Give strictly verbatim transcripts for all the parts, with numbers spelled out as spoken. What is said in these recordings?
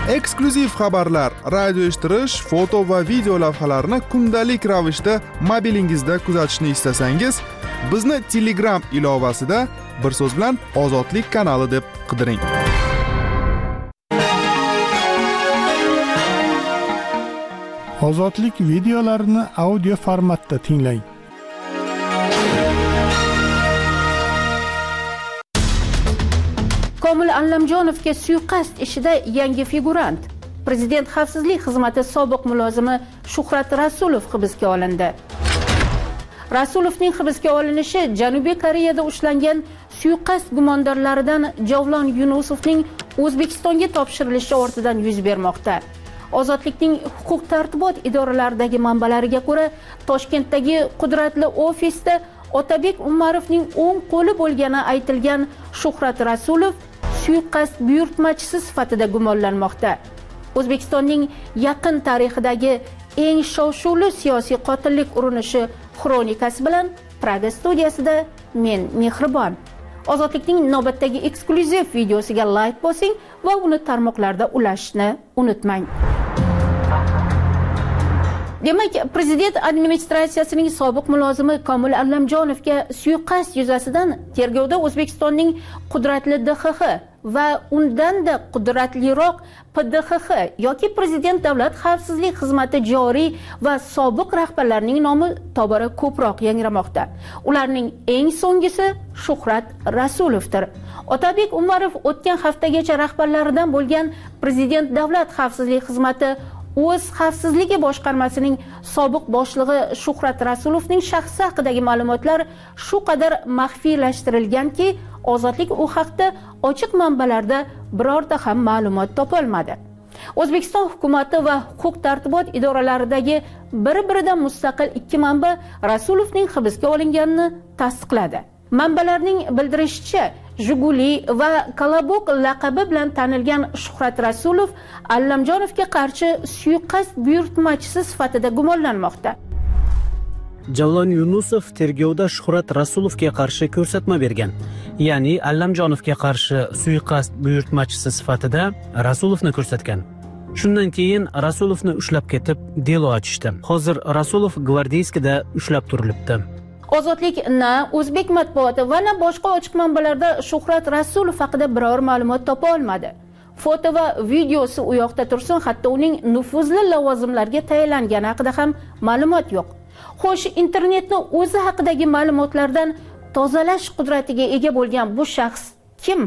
Eksklyuziv xabarlar, radio eshittirish, foto va video lavhalarni kundalik ravishda mobilingizda kuzatishni istasangiz, bizni Telegram ilovasida bir so'z bilan Ozodlik kanali deb qidiring. Ozodlik videolarini audio formatda tinglang. Komil Allamjonovga suiqasd ishida yangi figurant. Prezident xavfsizlik xizmati sobiq mulozimi Shuhrat Rasulov hibsga olindi. Rasulovning hibsga olinishi Janubiy Koreyada ushlangan suiqasd gumondorlaridan Javlon Yunusovning O'zbekistonga topshirilishi ortidan yuz bermoqda. Ozodlikning huquq tartibot idoralaridagi manbalariga ko'ra, Toshkentdagi qudratli ofisda Otabek Umarovning o'ng qo'li bo'lgani aytilgan Shuhrat Rasulov suiqasd buyurtmachisi sifatida gumonlanmoqda. O'zbekistonning yaqin tarixidagi eng shov-shuvli siyosiy qotillik urinishi xronikasi bilan Praga studiyasida men Mehribon. Ozodlikning navbatdagi eksklyuziv videosiga like bosing va uni tarmoqlarda ulashishni unutmang. Demak, prezident administratsiyasining sobiq mulozimi Komil Allamjonovga suiqasd yuzasidan tergovda O'zbekistonning qudratli D X X va undan-da qudratliroq P D X X yoki Prezident davlat xavfsizlik xizmati joriy va sobiq rahbarlarining nomi tobora ko'proq yangramoqda. Ularning eng so'nggisi Shuhrat Rasulovdir. Otabek Umarov o'tgan haftagacha rahbarlaridan bo'lgan Prezident davlat xavfsizlik xizmati o'z xavfsizligi boshqarmasining sobiq boshlig'i Shuhrat Rasulovning shaxsi haqidagi ma'lumotlar shu qadar maxfiylashtirilganki, Ozodlik u haqda ochiq manbalarda birorta ham ma'lumot topolmadi. O'zbekiston hukumati va huquq tartibot idoralaridagi bir-biridan mustaqil ikki manba Rasulovning hibsga olinganini tasdiqladi. Manbalarning bildirishicha, Jiguli va Kolobok laqabi bilan tanilgan Shuhrat Rasulov Allamjonovga qarshi suiqasd buyurtmachisi sifatida gumonlanmoqda. Javlon Yunusov tergovda Shuhrat Rasulovga qarshi ko'rsatma bergan. Ya'ni Allamjonovga qarshi suiqasd buyurtmachisi sifatida Rasulovni ko'rsatgan. Shundan keyin Rasulovni ushlab ketib, delo ochishdi. Hozir Rasulov Gvardeyskida ushlab turilibdi. Ozodlik na o'zbek matbuoti va na boshqa ochiq manbalarda Shuhrat Rasulov haqida biror ma'lumot topa olmadi. Foto va videosi u yoqda tursin, hatto uning nufuzli lavozimlarga tayinlangani haqida ham ma'lumot yo'q. Xo'sh, internetni o'zi haqidagi ma'lumotlardan tozalash qudratiga ega bo'lgan bu shaxs kim?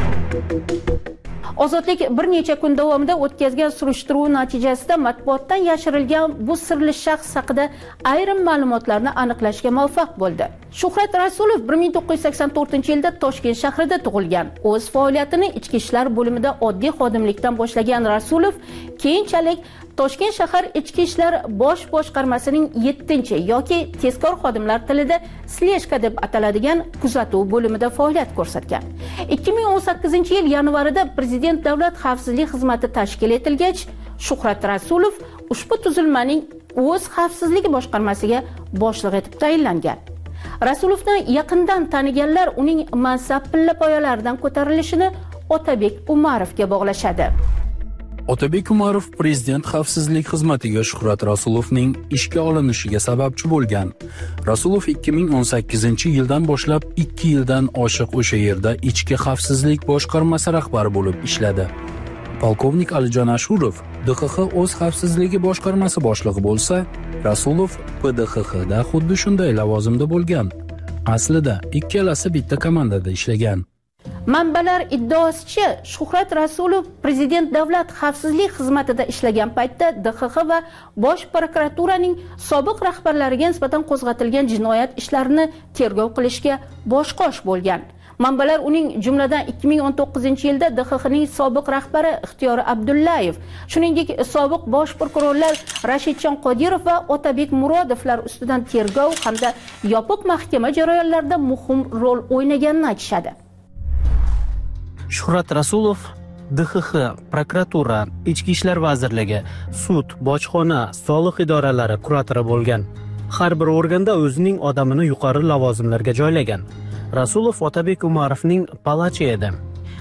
Ozodlik bir necha kun davomida o'tkazgan surishtiruv natijasida matbuotdan yashirilgan bu sirli shaxs haqida ayrim ma'lumotlarni aniqlashga muvaffaq bo'ldi. Shuhrat Rasulov bir ming to'qqiz yuz sakson to'rtinchi yilda Toshkent shahrida tug'ilgan. O'z faoliyatini ichki ishlar bo'limida oddiy xodimlikdan boshlagan Rasulov keyinchalik Toshkent shahar ichki ishlar bosh boshqarmasining yettinchi yoki tezkor xodimlar tilida sleshka deb ataladigan kuzatuv bo'limida faoliyat ko'rsatgan. ikki ming o'n sakkizinchi yil yanvarida Prezident davlat xavfsizlik xizmati tashkil etilgach, Shuhrat Rasulov ushbu tuzilmaning o'z xavfsizlik boshqarmasiga boshliq etib tayinlangan. Rasulovni yaqindan taniganlar uning mansab pillapoyalaridan ko'tarilishini Otabek Umarovga bog'lashadi. Otabek Umarov Prezident xavfsizlik xizmatiga Shuhrat Rasulovning ishga olinishiga sababchi bo'lgan. Rasulov ikki ming o'n sakkizinchi yildan boshlab ikki yildan oshiq o'sha yerda ichki xavfsizlik boshqarmasi rahbari bo'lib ishladi. Polkovnik Alijon Ashurov D X X o'z xavfsizligi boshqarmasi boshlig'i bo'lsa, Rasulov P D X X da xuddi shunday lavozimda bo'lgan. Aslida ikkalasi bitta komandada ishlagan. Manbalar iddaosicha, Shuhrat Rasulov Prezident davlat xavfsizlik xizmatida ishlagan paytda D X X va Bosh prokuraturaning sobiq rahbarlariga nisbatan qo'zg'atilgan jinoyat ishlarini tergov qilishga bosh-qosh bo'lgan. Manbalar uning jumladan ikki ming o'n to'qqizinchi yilda D X Xning sobiq rahbari Ixtiyor Abdullayev, shuningdek sobiq bosh prokurorlar Rashidjon Qodirov va Otabek Murodovlar ustidan tergov hamda yopiq mahkama jarayonlarida muhim rol o'ynaganini aytishadi. Shuhrat Rasulov D X X, prokuratura, Ichki ishlar vazirligi, sud, bojxona, soliq idoralari kuratori bo'lgan. Har bir organda o'zining odamini yuqori lavozimlarga joylagan. Rasulov Otabek Umarovning palachi edi.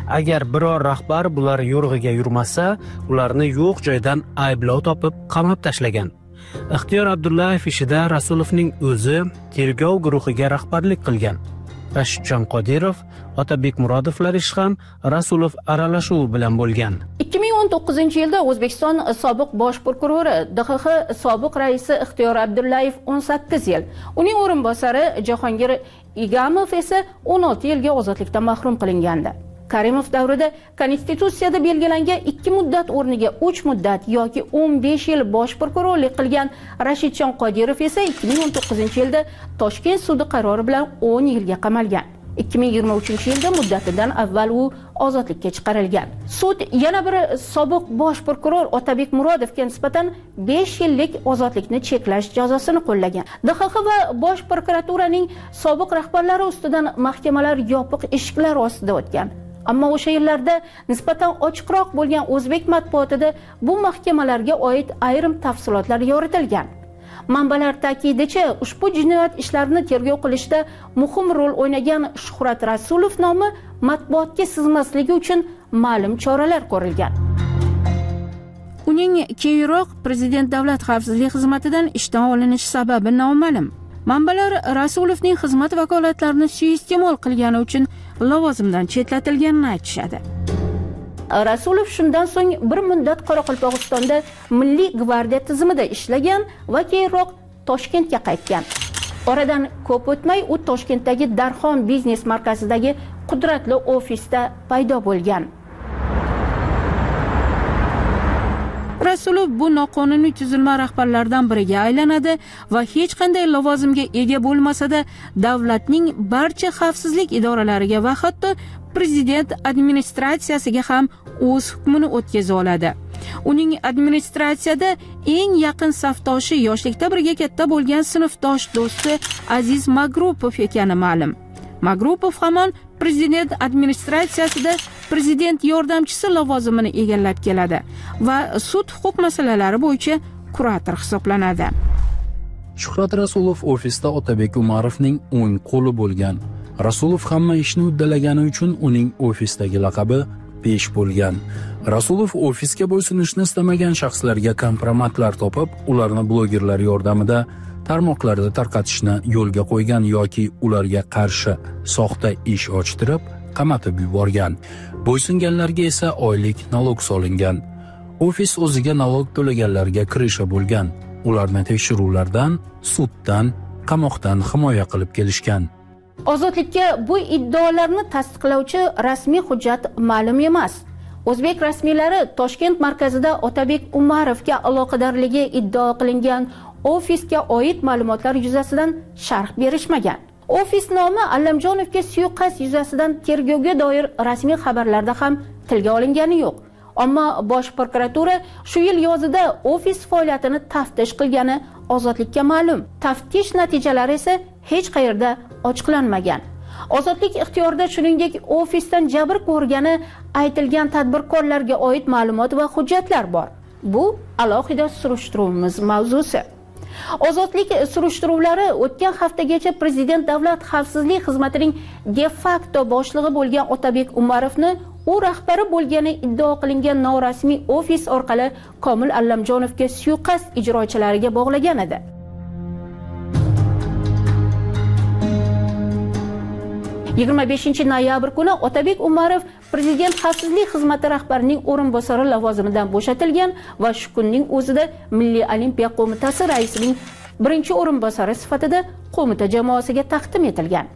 Agar biror rahbar bular yo'rg'iga yurmasa, ularni yo'q joydan ayblov topib qamab tashlagan. Ixtiyor Abdullayev ishida Rasulovning o'zi tergov guruhiga rahbarlik qilgan. Rashidjon Qodirov, Otabek Murodovlar ish ham Rasulov aralashuv bilan bo'lgan. ikki ming o'n to'qqizinchi yilda O'zbekiston sobiq bosh prokurori D X X sobiq raisi Ixtiyor Abdullayev o'n sakkiz yil, uning o'rinbosari Jahongir Igamov esa o'n olti yilga ozodlikdan mahrum qilingandi. Karimov davrida Konstitutsiyada belgilangan ikki muddat o'rniga uch muddat yoki o'n besh yil bosh prokurorlik qilgan Rashidjon Qodirov esa ikki ming o'n to'qqizinchi yilda Toshkent sudi qarori bilan o'n yilga qamalgan. ikki ming yigirma uchinchi yilda muddatidan avval u ozodlikka chiqarilgan. Sud yana bir sobiq bosh prokuror Otabek Murodovga nisbatan besh yillik ozodlikni cheklash jazosini qo'llagan. D X X va bosh prokuraturaning sobiq rahbarlari ustidan mahkamalar yopiq eshiklar ostida o'tgan. Ammo o'sha yillarda nisbatan ochiqroq bo'lgan o'zbek matbuotida bu mahkamalarga oid ayrim tafsilotlar yoritilgan. Manbalar ta'kidicha, ushbu jinoyat ishlarini tergov qilishda muhim rol o'ynagan Shuhrat Rasulov nomi matbuotga sizmasligi uchun ma'lum choralar ko'rilgan. Uning keyinroq Prezident Davlat xavfsizlik xizmatidan ishdan olinishi sababi noma'lum. Manbalar Rasulovning xizmat vakolatlarini suiiste'mol qilgani uchun lavozimdan chetlatilganini aytishadi. Rasulov shundan so'ng bir muddat Qoraqalpog'istonda Milliy gvardiya tizimida ishlagan va keyinroq Toshkentga qaytgan. Oradan ko'p o'tmay u Toshkentdagi Darxon biznes markazidagi qudratli ofisda paydo bo'lgan. Rasulov bu noqonuniy tuzilma rahbarlaridan biriga aylanadi va hech qanday lavozimga ega bo'lmasa-da, davlatning barcha xavfsizlik idoralariga va hatto prezident administratsiyasiga ham o'z hukmini o'tkaza oladi. Uning administratsiyada eng yaqin safdoshi yoshlikda birga katta bo'lgan sinfdosh do'sti Aziz Magrupov ekani ma'lum. Magrupov hamon prezident administratsiyasida prezident yordamchisi lavozimini egallab keladi va sud huquq masalalari bo'yicha kurator hisoblanadi. Shuhrat Rasulov ofisda Otabek Umarovning o'ng qo'li bo'lgan. Rasulov hamma ishni uddalagani uchun uning ofisdagi laqabi besh bo'lgan. Rasulov ofisga bo'ysunishni istamagan shaxslarga kompromatlar topib, ularni blogerlar yordamida tarmoqlarda tarqatishni yo'lga qo'ygan yoki ularga qarshi soxta ish ochtirib, qamatib yuborgan. Bo'ysunganlarga esa oylik nalog solingan. Ofis o'ziga nalog to'laganlarga kirishi bo'lgan. Ularni tekshiruvlardan, suddan, qamoqdan himoya qilib kelishgan. Ozodlikka bu iddaolarni tasdiqlovchi rasmiy hujjat ma'lum emas. O'zbek rasmiylari Toshkent markazida Otabek Umarovga aloqadorligi iddao qilingan ofisga oid ma'lumotlar yuzasidan sharh berishmagan. Ofis nomi Allamjonovga suiqasd yuzasidan tergovga doir rasmiy xabarlarda ham tilga olingani yo'q. Ammo bosh prokuratura shu yil yozida ofis faoliyatini taftish qilgani Ozodlikka ma'lum. Taftish natijalari esa hech qayerda ochiqlanmagan. Ozodlik ixtiyorida shuningdek ofisdan jabr ko'rgani aytilgan tadbirkorlarga oid ma'lumot va hujjatlar bor. Bu alohida surishtiruvimiz mavzusi. Ozodlik surishtiruvlari o'tgan haftagacha Prezident Davlat xavfsizlik xizmatining de facto boshlig'i bo'lgan Otabek Umarovni u rahbari bo'lgani iddao qilingan norasmiy ofis orqali Komil Allamjonovga suiqasd ijrochilariga bog'lagan edi. yigirma beshinchi noyabr kuni Otabek Umarov Prezident xavfsizlik xizmati rahbarining o'rinbosari lavozimidan bo'shatilgan va shu kunning o'zida Milliy olimpiya qo'mitasi raisining birinchi o'rinbosari sifatida qo'mita jamoasiga taqdim etilgan.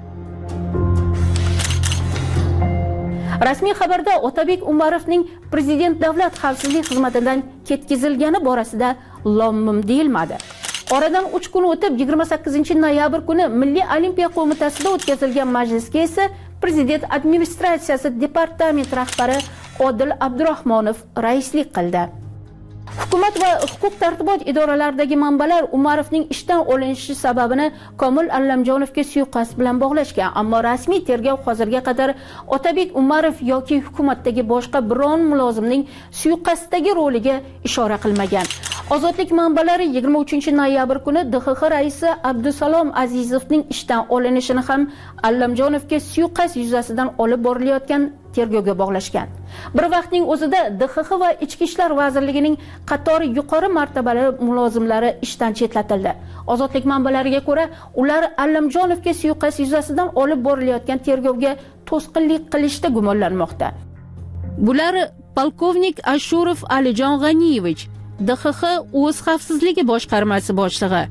Rasmiy xabarda Otabek Umarovning Prezident Davlat xavfsizlik xizmatidan ketkazilgani borasida lom-mim deyilmadi. Oradan uch kun o'tib yigirma sakkizinchi noyabr kuni Milliy olimpiya qo'mitasida o'tkazilgan majlisga esa Prezident administratsiyasi departament rahbari Odil Abdurahmonov raislik qildi. Hukumat va huquq tartibot idoralaridagi manbalar Umarovning ishdan olinishi sababini Komil Allamjonovga suiqasd bilan bog'lashgan, ammo rasmiy tergov hozirga qadar Otabek Umarov yoki hukumatdagi boshqa biron mulozimning suiqasddagi roliga ishora qilmagan. Ozodlik manbalari yigirma uchinchi noyabr kuni D X X raisi Abdusalom Azizovning ishdan olinishini ham Allamjonovga suiqasd yuzasidan olib borilayotgan tergovga bog'lashgan. Bir vaqtning o'zida D X X va Ichki ishlar vazirligining qatori yuqori martabali mulozimlari ishdan chetlatildi. Ozodlik manbalariga ko'ra, ular Allamjonovga suiqasd yuzasidan olib borilayotgan tergovga to'sqinlik qilishda gumonlanmoqda. Bular polkovnik Ashurov Alijon G'aniyevich, D X X o'z xavfsizligi boshqarmasi boshlig'i,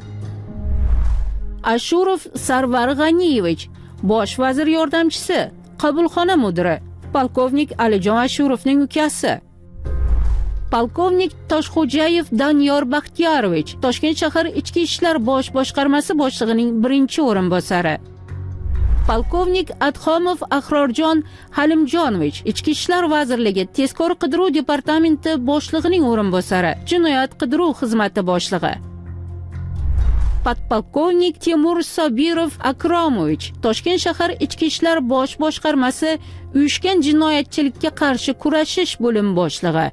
Ashurov Sarvar G'aniyevich, bosh vazir yordamchisi, qabulxona mudiri, polkovnik Alijon Ashurovning ukasi, polkovnik Toshxo'jayev Doniyor Baxtiyorovich, Toshkent shahar ichki ishlar bosh boshqarmasi boshlig'ining birinchi o'rinbosari, polkovnik Adxomov Ahrorjon Halimjonovich, Ichki ishlar vazirligi tezkor qidiruv departamenti boshlig'ining o'rinbosari, jinoyat qidiruv xizmati boshlig'i, podpolkovnik Timur Sobirov Akromovich, Toshkent shahar ichki ishlar bosh boshqarmasi uyushgan jinoyatchilikka qarshi kurashish bo'lim boshlig'i.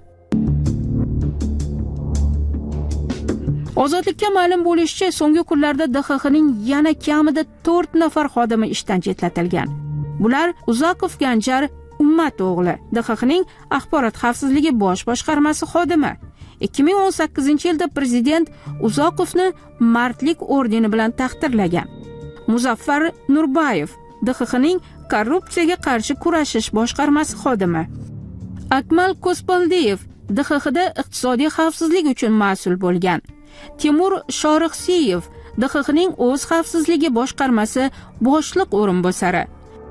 Ozodlikka ma'lum bo'lishicha, so'nggi kunlarda D X X'ning yana kamida to'rt nafar xodimi ishdan chetlatilgan. Bular Uzoqov Ganjar Ummat o'g'li, D X X'ning axborot xavfsizligi bosh boshqarmasi xodimi. ikki ming o'n sakkizinchi yilda prezident Uzoqovni Mardlik ordeni bilan taqdirlagan. Muzaffar Nurbayev, D X X'ning korrupsiyaga qarshi kurashish boshqarmasi xodimi. Akmal Kospaldeyev D X X'da iqtisodiy xavfsizlik uchun mas'ul bo'lgan. Timur Shorixsiyev, D X X'ning o'z xavfsizligi boshqarmasi boshliq o'rinbosari.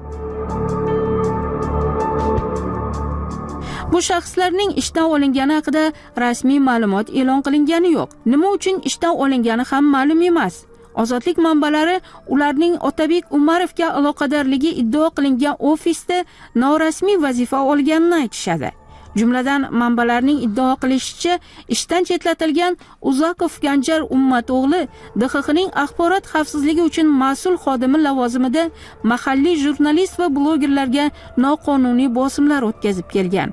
Bu shaxslarning ishdan olingani haqida rasmiy ma'lumot e'lon qilingani yo'q. Nima uchun ishdan olingani ham ma'lum emas. Ozodlik manbalari ularning Otabek Umarovga aloqadorligi iddao qilingan ofisda norasmiy vazifa olganini aytishadi. Jumladan, manbalarning iddao qilishicha, ishdan chetlatilgan Uzoqov Ganjar Ummat o'g'li D X X'ning axborot xavfsizligi uchun mas'ul xodimi lavozimida mahalliy jurnalist va blogerlarga noqonuniy bosimlar o'tkazib kelgan.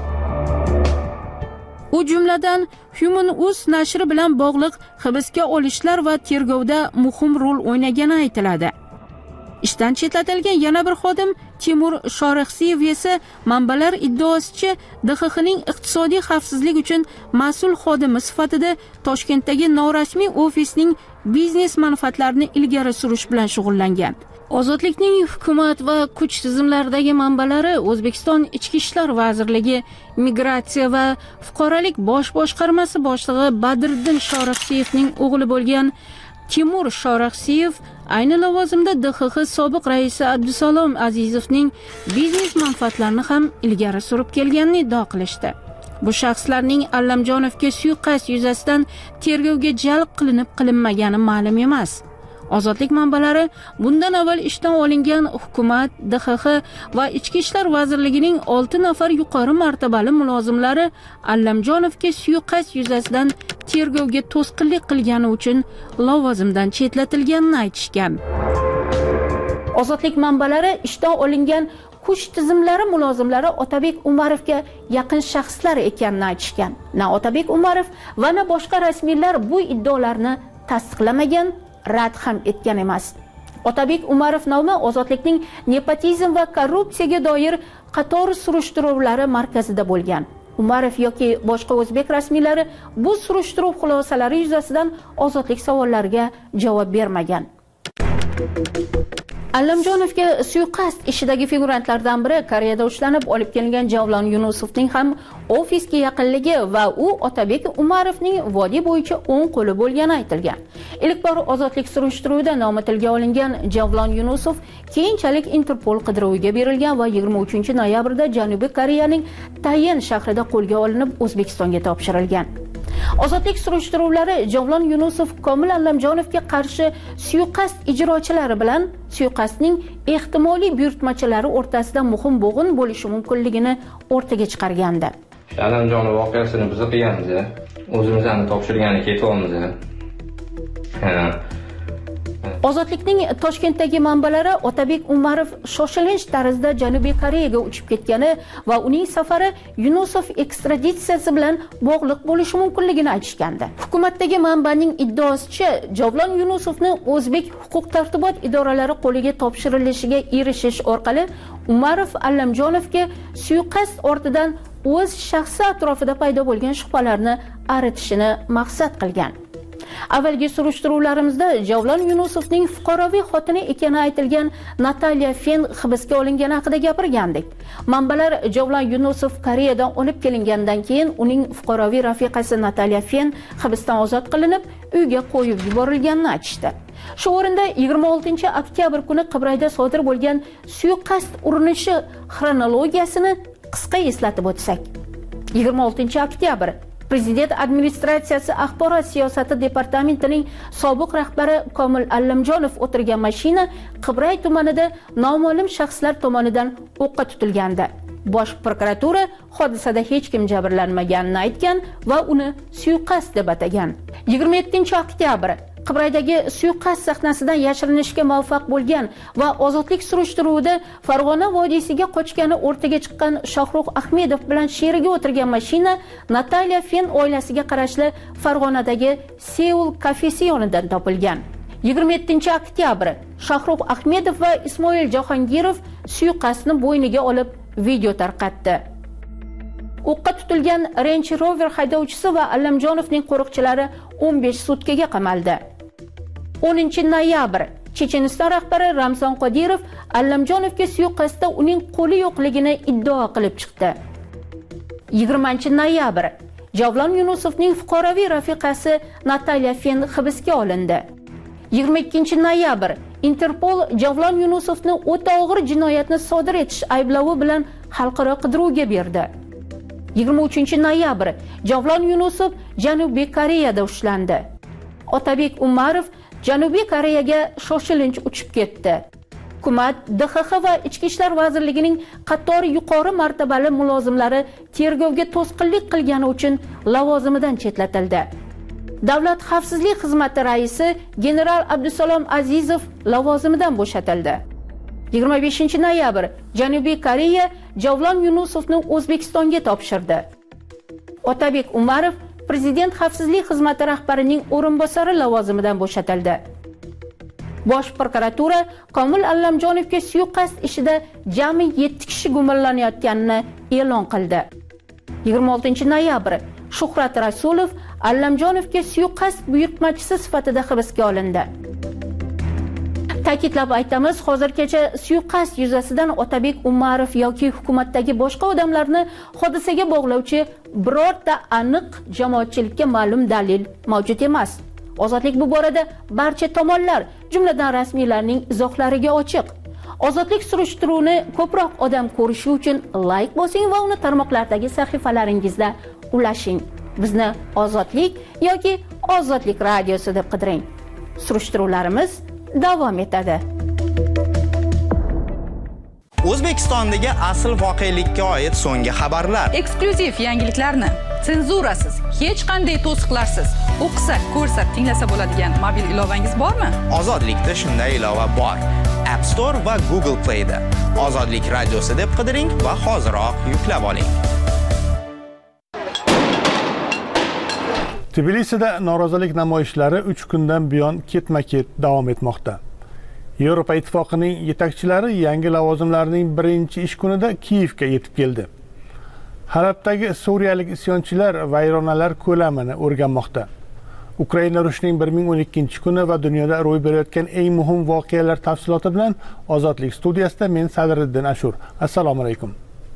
U jumladan Human.uz nashri bilan bog'liq hibsga olishlar va tergovda muhim rol o'ynagani aytiladi. Ishdan chetlatilgan yana bir xodim Timur Shorixsiyev esa manbalar iddaosicha D X X'ning iqtisodiy xavfsizlik uchun mas'ul xodimi sifatida Toshkentdagi norasmiy ofisning biznes manfaatlarini ilgari surish bilan shug'ullangan. Ozodlikning hukumat va kuch tizimlaridagi manbalari O'zbekiston Ichki ishlar vazirligi migratsiya va fuqarolik bosh boshqarmasi boshlig'i Badriddin Shorixsiyevning o'g'li bo'lgan Timur Shorixsiyev ayni lavozimda D X X sobiq raisi Abdusalom Azizovning biznes manfaatlarini ham ilgari surib kelganini iddao qilishdi. Bu shaxslarning Allamjonovga suiqasd yuzasidan tergovga jalb qilinib qilinmagani ma'lum emas. Ozodlik manbalari bundan avval ishdan olingan hukumat, D X X va Ichki ishlar vazirligining olti nafar yuqori martabali mulozimlari Allamjonovga suiqasd yuzasidan tergovga to'sqinlik qilgani uchun lavozimdan chetlatilganini aytishgan. Ozodlik manbalari ishdan olingan kuch tizimlari mulozimlari Otabek Umarovga yaqin shaxslar ekanini aytishgan. Na Otabek Umarov va na boshqa rasmiylar bu iddaolarni tasdiqlamagan, rad ham etgan emas. Otabek Umarov nomi Ozodlikning nepotizm va korrupsiyaga doir qator surishtiruvlari markazida bo'lgan. Umarov yoki boshqa o'zbek rasmiylari bu surishtiruv xulosalari yuzasidan Ozodlik savollariga javob bermagan. Allamjonovga suiqasd ishidagi figurantlardan biri Koreyada ushlanib olib kelingan Javlon Yunusovning ham ofisga yaqinligi va u Otabek Umarovning vodiy bo'yicha o'ng qo'li bo'lgani aytilgan. Ilk bor ozodlik surishtiruvida nomi tilga olingan Javlon Yunusov keyinchalik Interpol qidiruviga berilgan va yigirma uchinchi noyabrda Janubiy Koreyaning Tayen shahrida qo'lga olinib O'zbekistonga topshirilgan. Ozodlik surishtiruvlari Javlon Yunusov Komil Allamjonovga qarshi suiqasd ijrochilari bilan suiqasdning ehtimoliy buyurtmachilari o'rtasida muhim bo'g'in bo'lishi mumkinligini o'rtaga chiqargandi. Allamjonov voqeasini biz qilganmiz, o'zimizni topshirgani ketyapmiz. Ozodlikning Toshkentdagi manbalari Otabek Umarov shoshilinch tarzda Janubiy Koreyaga uchib ketgani va uning safari Yunusov ekstraditsiyasi bilan bog'liq bo'lishi mumkinligini aytishgandi. Hukumatdagi manbaning iddaosicha, Javlon Yunusovni o'zbek huquq-tartibot idoralari qo'liga topshirilishiga erishish orqali Umarov Allamjonovga suiqasd ortidan o'z shaxsi atrofida paydo bo'lgan shubhalarni aritishini maqsad qilgan. Avvalgi surishtiruvlarimizda Javlon Yunusovning fuqaroviy xotini ekani aytilgan Natalya Fen hibsga olingani haqida gapirgandik. Manbalar Javlon Yunusov Koreyadan olib kelingandan keyin uning fuqaroviy rafiqasi Natalya Fen hibsdan ozod qilinib, uyga qo'yib yuborilganini aytishdi. Shu o'rinda yigirma oltinchi oktyabr kuni Qibrayda sodir bo'lgan suiqasd urinishi xronologiyasini qisqa eslatib o'tsak. yigirma oltinchi oktyabr Prezident administratsiyasi axborot siyosati departamentining sobiq rahbari Komil Allamjonov o'tirgan mashina Qibray tumanida noma'lum shaxslar tomonidan o'qqa tutilgandi. Bosh prokuratura hodisada hech kim jabrlanmaganini aytgan va uni suiqasd deb atagan. yigirma yettinchi oktyabr Qibraydagi suiqasd sahnasidan yashirinishga muvaffaq bo'lgan va ozodlik surishtiruvida Farg'ona vodiysiga qochgani o'rtaga chiqqan Shohrux Ahmedov bilan sherigi o'tirgan mashina Natalya Fen oilasiga qarashli Farg'onadagi Seul kafesi yonidan topilgan. yigirma yettinchi oktyabr Shohrux Ahmedov va Ismoil Jahongirov suiqasdni bo'yniga olib video tarqatdi. O'qqa tutilgan Range Rover haydovchisi va Allamjonovning qo'riqchilari o'n besh sutkaga qamaldi. o'ninchi noyabr Checheniston rahbari Ramzan Qodirov Allamjonovga suiqasdda uning qo'li yo'qligini iddao qilib chiqdi. yigirmanchi noyabr Javlon Yunusovning fuqaroviy rafiqasi Natalya Fen hibsga olindi. yigirma ikkinchi noyabr Interpol Javlon Yunusovni o'ta og'ir jinoyatni sodir etish ayblovi bilan xalqaro qidiruvga berdi. yigirma uchinchi noyabr Javlon Yunusov Janubiy Koreyada ushlandi. Otabek Umarov Janubiy Koreyaga shoshilinch uchib ketdi. Hukumat, D X X va Ichki ishlar vazirligining qator yuqori martabali mulozimlari tergovga to'sqinlik qilgani uchun lavozimidan chetlatildi. Davlat xavfsizlik xizmati raisi general Abdusalom Azizov lavozimidan bo'shatildi. yigirma beshinchi noyabr Janubiy Koreya Javlon Yunusovni O'zbekistonga topshirdi. Otabek Umarov Prezident xavfsizlik xizmati rahbarining o'rinbosari lavozimidan bo'shatildi. Bosh prokuratura Komil Allamjonovga suiqasd ishida jami yetti kishi gumonlanayotganini e'lon qildi. yigirma oltinchi noyabr Shuhrat Rasulov Allamjonovga suiqasd buyurtmachisi sifatida hibsga olindi. Ta'kidlab aytamiz, hozirgacha suiqasd yuzasidan Otabek Umarov yoki hukumatdagi boshqa odamlarni hodisaga bog'lovchi birorta aniq jamoatchilikka ma'lum dalil mavjud emas. Ozodlik bu borada barcha tomonlar, jumladan rasmiylarning izohlariga ochiq. Ozodlik surishtiruvini ko'proq odam ko'rishi uchun like bosing va uni tarmoqlardagi sahifalaringizda ulashing. Bizni Ozodlik yoki Ozodlik radiosi deb qidiring. Surishtiruvlarimiz davom etadi. O'zbekistondagi asl voqelikka oid so'nggi xabarlar, eksklyuziv yangiliklarni senzurasiz, hech qanday to'siqlarsiz o'qisa, ko'rsa, tinglasa bo'ladigan mobil ilovangiz bormi? Ozodlikda shunday ilova bor. App Store va Google Play da Ozodlik radiosi deb qidiring va hoziroq yuklab oling. Tbilisida norozilik namoyishlari uch kundan buyon ketma-ket davom etmoqda. Yevropa Ittifoqining yetakchilari yangi lavozimlarining birinchi ish kunida Kiyevga yetib keldi. Halabdagi suriyalik isyonchilar vayronalar ko'lamini o'rganmoqda. Ukraina urushining bir ming o'n ikkinchi kuni va dunyoda ro'y berayotgan eng muhim voqealar tafsiloti bilan Ozodlik studiyasida men Sadriddin Ashur. Assalomu alaykum.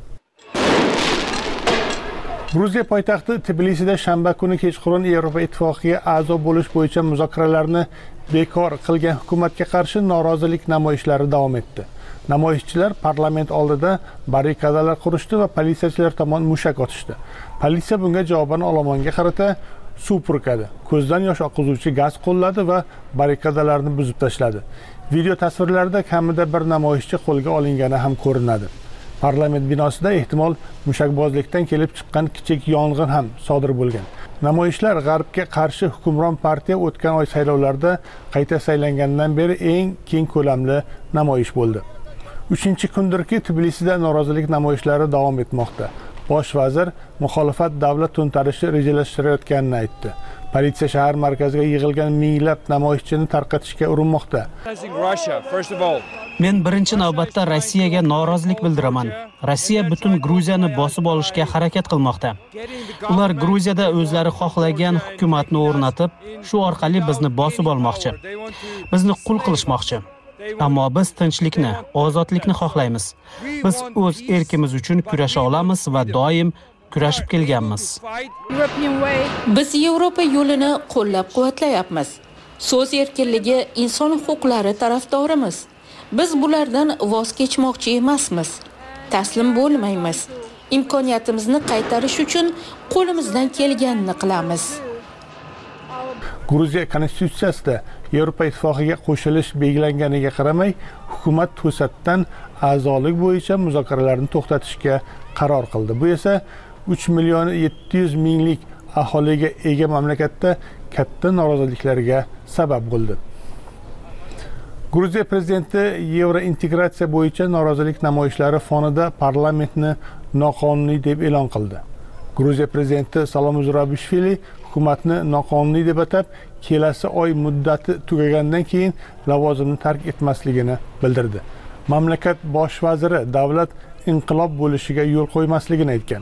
Gruziya poytaxti Tbilisida shanba kuni kechqurun Yevropa Ittifoqiga a'zo bo'lish bo'yicha muzokaralarni bekor qilgan hukumatga qarshi norozilik namoyishlari davom etdi. Namoyishchilar parlament oldida barrikadalar qurishdi va politsiyachilar tomon mushak otishdi. Politsiya bunga javoban olomonga qarata suv purkadi, ko'zdan yosh oqizuvchi gaz qo'lladi va barrikadalarni buzib tashladi. Video tasvirlarda kamida bir namoyishchi qo'lga olingani ham ko'rinadi. Parlament binosida ehtimol mushakbozlikdan kelib chiqqan kichik yong'in ham sodir bo'lgan. Namoyishlar G'arbga qarshi hukmron partiya o'tgan oy saylovlarda qayta saylangandan beri eng keng ko'lamli namoyish bo'ldi. uchinchi kundirki Tbilisida norozilik namoyishlari davom etmoqda. Bosh vazir muxolifat davlat to'ntarishi rejalashtirayotganini aytdi. Politsiya shahar markaziga yig'ilgan minglab namoyishchini tarqatishga urinmoqda. Men birinchi navbatda Rossiyaga norozilik bildiraman. Rossiya butun Gruziyani bosib olishga harakat qilmoqda. Ular Gruziyada o'zlari xohlagan hukumatni o'rnatib, shu orqali bizni bosib olmoqchi. Bizni qul qilishmoqchi. Ammo biz tinchlikni, ozodlikni xohlaymiz. Biz o'z erkimiz uchun kurasha olamiz va doim kurashib kelganmiz. Biz Yevropa yo'lini qo'llab-quvvatlayapmiz. So'z erkinligi, inson huquqlari tarafdorimiz. Biz bulardan voz kechmoqchi emasmiz. Taslim bo'lmaymiz. Imkoniyatimizni qaytarish uchun qo'limizdan kelganini qilamiz. Gruziya konstitutsiyasida Yevropa ittifoqiga qo'shilish belgilanganiga qaramay, hukumat to'satdan a'zolik bo'yicha muzokaralarni to'xtatishga qaror qildi. Bu esa uch million yetti yuz minglik aholiga ega mamlakatda katta noroziliklarga sabab bo'ldi. Gruziya prezidenti Yevrointegratsiya bo'yicha norozilik namoyishlari fonida parlamentni noqonuniy deb e'lon qildi. Gruziya prezidenti Salom Zurabishvili hukumatni noqonuniy deb atab, kelasi oy muddati tugagandan keyin lavozimni tark etmasligini bildirdi. Mamlakat bosh vaziri davlat inqilob bo'lishiga yo'l qo'ymasligini aytgan.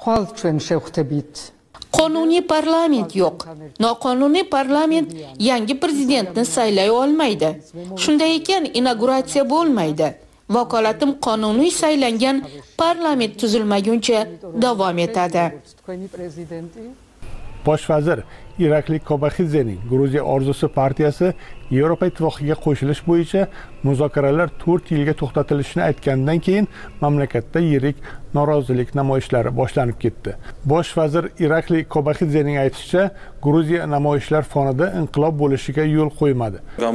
Qonuniy parlament yo'q. Noqonuniy parlament yangi prezidentni saylay olmaydi. Shunday ekan, inauguratsiya bo'lmaydi. Vakolatim qonuniy saylangan parlament tuzilmaguncha davom etadi. Bosh vazir Irakli Kobaxidzening Gruziya orzusi partiyasi Yevropa ittifoqiga qo'shilish bo'yicha muzokaralar to'rt yilga to'xtatilishini aytgandan keyin mamlakatda yirik norozilik namoyishlari boshlanib ketdi. Bosh vazir Irakli Kobaxidzening aytishicha, Gruziya namoyishlar fonida inqilob bo'lishiga yo'l qo'ymadi.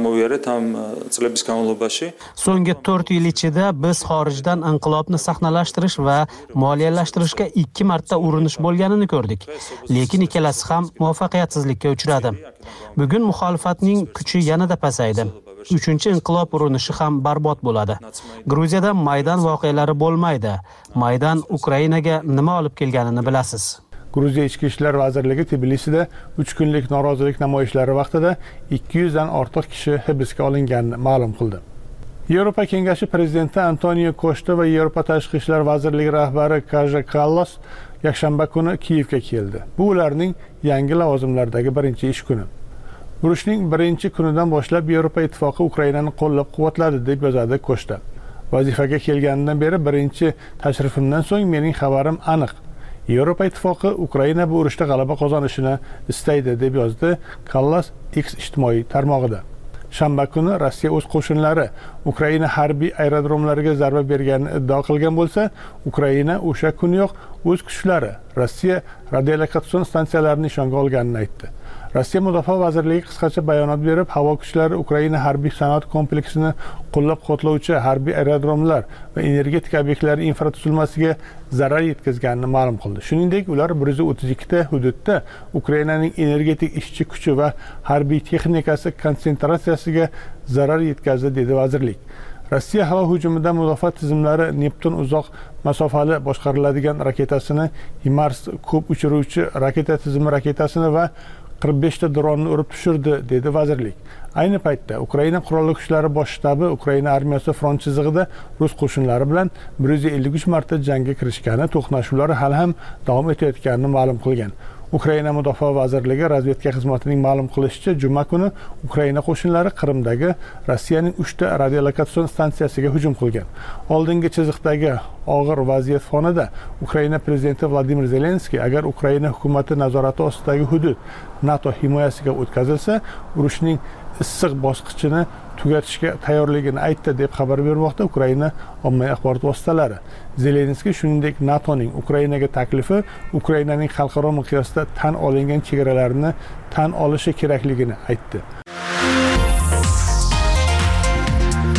So'nggi to'rt yil ichida biz xorijdan inqilobni sahnalashtirish va moliyalashtirishga ikki marta urinish bo'lganini ko'rdik. Lekin ikkalasi ham muvaffaqiyatsizlikka uchradi. Bugun muxolifatning kuchi yanada pasaydi. Uchinchi inqilob urinishi ham barbod bo'ladi. Gruziyada Maydan voqealari bo'lmaydi. Maydan Ukrainaga nima olib kelganini bilasiz. Gruziya Ichki ishlar vazirligi Tbilisida uch kunlik norozilik namoyishlari vaqtida ikki yuz dan ortiq kishi hibsga olinganini ma'lum qildi. Yevropa Kengashi prezidenti Antonio Costa va Yevropa Tashqi ishlar vazirligi rahbari Kaja Kallas yakshanba kuni Kiyevga keldi. Bu ularning yangi lavozimlardagi birinchi ish kuni. Urushning birinchi kunidan boshlab Yevropa ittifoqi Ukrainani qo'llab-quvvatladi deb yozadi Costa. Vazifaga kelganidan beri birinchi tashrifimdan so'ng mening xabarim aniq. Yevropa ittifoqi Ukraina bu urushda g'alaba qozonishini istaydi deb yozdi Kallas X ijtimoiy tarmog'ida. Shanba kuni Rossiya o'z qo'shinlari Ukraina harbiy aerodromlariga zarba berganini iddao qilgan bo'lsa, Ukraina o'sha kuniyoq o'z kuchlari Rossiya radiolokatsion stansiyalarini nishonga olganini aytdi. Rossiya Mudofaa vazirligi qisqacha bayonot berib, havo kuchlari Ukraina harbiy sanoat kompleksini qo'llab-quvvatlovchi harbiy aerodromlar va energetika obyektlari infratuzilmasiga zarar yetkazganini ma'lum qildi. Shuningdek, ular bir yuz o'ttiz ikki ta hududda Ukrainaning energetik ishchi kuchi va harbiy texnikasi konsentratsiyasiga zarar yetkazdi dedi vazirlik. Rossiya havo hujumidan mudofaa tizimlari Neptun uzoq masofali boshqariladigan raketasini, HIMARS ko'p uchiruvchi raketa tizimi raketasini va qirq besh ta dronni urib tushirdi dedi vazirlik. Ayni paytda Ukraina qurolli kuchlari bosh shtabi Ukraina armiyasi front chizig'ida rus qo'shinlari bilan bir yuz ellik uch marta jangga kirishgani, to'qnashuvlar hali ham davom etayotganini ma'lum qilgan. Ukraina Mudofaa vazirligi razvedka xizmatining ma'lum qilishicha, juma kuni Ukraina qo'shinlari Qrimdagi Rossiyaning uch ta radiolokatsion stansiyasiga hujum qilgan. Oldingi chiziqdagi og'ir vaziyat fonida Ukraina prezidenti Vladimir Zelenskiy agar Ukraina hukumati nazorati ostidagi hudud NATO himoyasiga o'tkazilsa, urushning issiq bosqichini tugatishga tayyorligini aytdi deb xabar bermoqda Ukraina ommaviy axborot vositalari. Zelenskiy shuningdek NATOning Ukrainaga taklifi Ukrainaning xalqaro miqyosda tan olingan chegaralarini tan olishi kerakligini aytdi.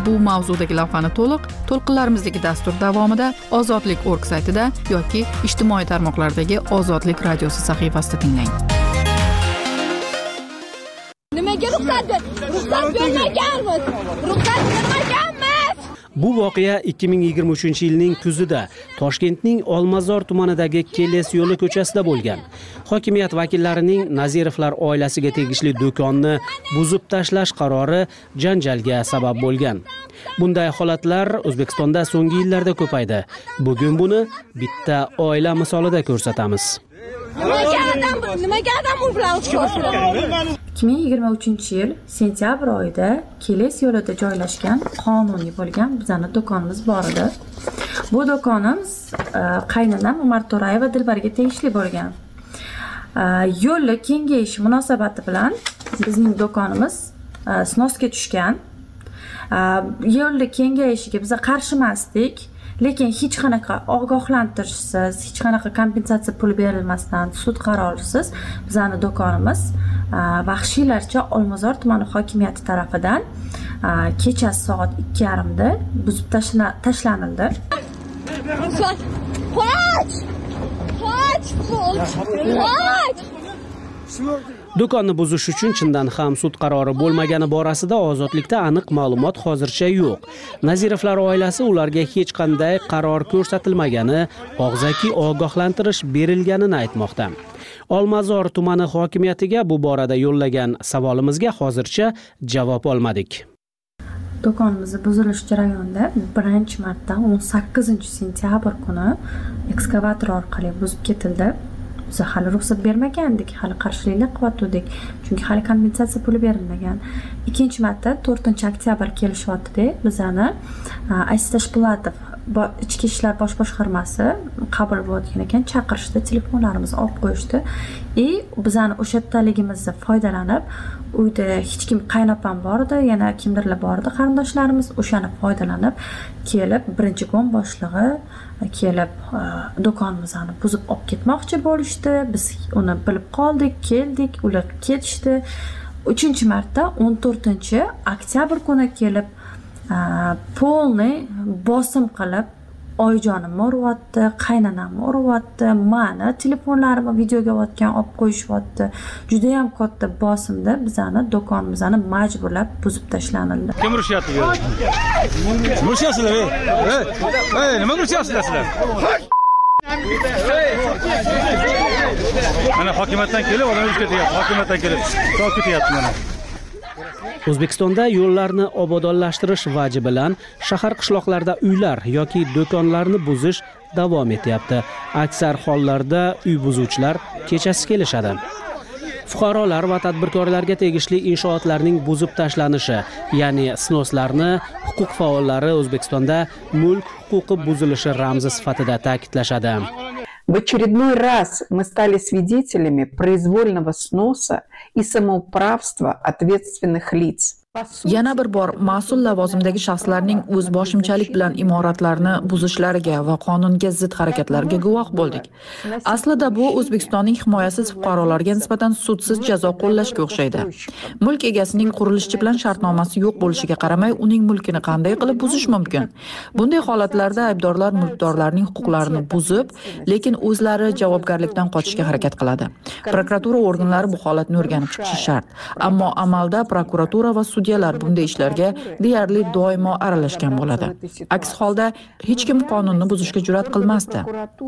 bu mavzudagi lavhani to'liq to'lqinlarimizdagi dastur davomida Ozodlik org saytida yoki ijtimoiy tarmoqlardagi Ozodlik radiosi sahifasida tinglang. Nimaga ruxsat ruxsat bermaganmiz? Ruxsat bermaganmiz. Bu voqea ikki ming yigirma uchinchi yilning kuzida Toshkentning Olmazor tumanidagi Keles yo'li ko'chasida bo'lgan. Hokimiyat vakillarining Nazirovlar oilasiga tegishli do'konni buzib tashlash qarori janjalga sabab bo'lgan. Bunday holatlar O'zbekistonda so'nggi yillarda ko'paydi. Bugun buni bitta oila misolida ko'rsatamiz. Nimaga adam nimaga adam u bilan ikki ming yigirma uchinchi yil sentyabr oyida Keles yo'lida joylashgan qonuniy bo'lgan bizning do'konimiz bor edi. Bu do'konimiz qaynonam Umar To'rayeva Dilbarga tegishli bo'lgan. Yo'lni kengayishi munosabati bilan bizning do'konimiz snosga tushgan. Yo'lni kengayishiga biz qarshi emasdik. Lekin hech qanaqa ogohlantirishsiz, hech qanaqa kompensatsiya pul berilmasdan, sud qarorisiz bizning do'konimiz vahshiylarcha Olmazor tumani hokimiyati tarafidan kechasi soat ikki yarim da buzib tashlanildi. Qoch! Qoch! Qoch! Do'konni buzish uchun chindan ham sud qarori bo'lmagani borasida Ozodlikda aniq ma'lumot hozircha yo'q. Nazirovlar oilasi ularga hech qanday qaror ko'rsatilmagani, og'zaki ogohlantirish berilganini aytmoqda. Olmazor tumani hokimiyatiga bu borada yo'llagan savolimizga hozircha javob olmadik. Do'konimizni buzilish jarayonida birinchi marta o'n sakkizinchi sentyabr kuni ekskavator orqali buzib ketildi. Biz hali ruxsat bermagandik, hali qarshiliklar qilyotdik, chunki hali kompensatsiya puli berilmagan. Ikkinchi marta to'rtinchi oktyabr kelishyapti-da, bizani Aziz Tashpo'latov ichki ishlar bosh boshqarmasi qabul bo'lgan ekan, chaqirishdi, telefonlarimizni olib qo'yishdi. E bizani o'sha taligimizdan foydalanib, uyda hech kim qaynopam bor edi, yana kimdirlar bor edi, qarindoshlarimiz o'shani foydalanib kelib, birinchi guruh boshlig'i kelib do'konimizni buzib olib ketmoqchi bo'lishdi. Biz uni bilib qoldik, keldik, ular ketishdi. uchinchi marta o'n to'rtinchi oktyabr kuni kelib polni bosim qilib oyijonimni uryapti, qaynonamni uryapti, mani telefonlarimni videoga olgan olib qo'yishyapti. Juda ham katta bosimda bizani do'konimizni majburlab buzib tashlanildi. Kim urushyapti bu yerda? Urushyapsizlar, ey. Ey, nima urushyapsizlar sizlar? Mana hokimiyatdan kelib, odam urib ketyapti. Hokimiyatdan kelib, qolib ketyapti mana. O'zbekistonda yo'llarni obodonlashtirish vaji bilan shahar qishloqlarda uylar yoki do'konlarni buzish davom etyapti. Aksar hollarda uy buzuvchilar kechasi kelishadi. Fuqarolar va tadbirkorlarga tegishli inshootlarning buzib tashlanishi, ya'ni snoslarni huquq faollari O'zbekistonda mulk huquqi buzilishi ramzi sifatida ta'kidlashadi. В очередной раз мы стали свидетелями произвольного сноса и самоуправства ответственных лиц. Yana bir bor mas'ul lavozimdagi shaxslarning o'zboshimchalik bilan imoratlarni buzishlariga va qonunga zid harakatlarga guvoh bo'ldik. Aslida bu O'zbekistonning himoyasiz fuqarolarga nisbatan sudsiz jazo qo'llashga o'xshaydi. Mulk egasining qurilishchi bilan shartnomasi yo'q bo'lishiga qaramay, uning mulkini qanday qilib buzish mumkin? Bunday holatlarda aybdorlar mulkdorlarning huquqlarini buzib, lekin o'zlari javobgarlikdan qochishga harakat qiladi. Prokuratura organlari bu holatni o'rganib chiqishi shart. Ammo amalda prokuratura va sud bunday ishlarga deyarli doimo aralashgan bo'ladi. Aks holda hech kim qonunni buzishga jur'at qilmasdi.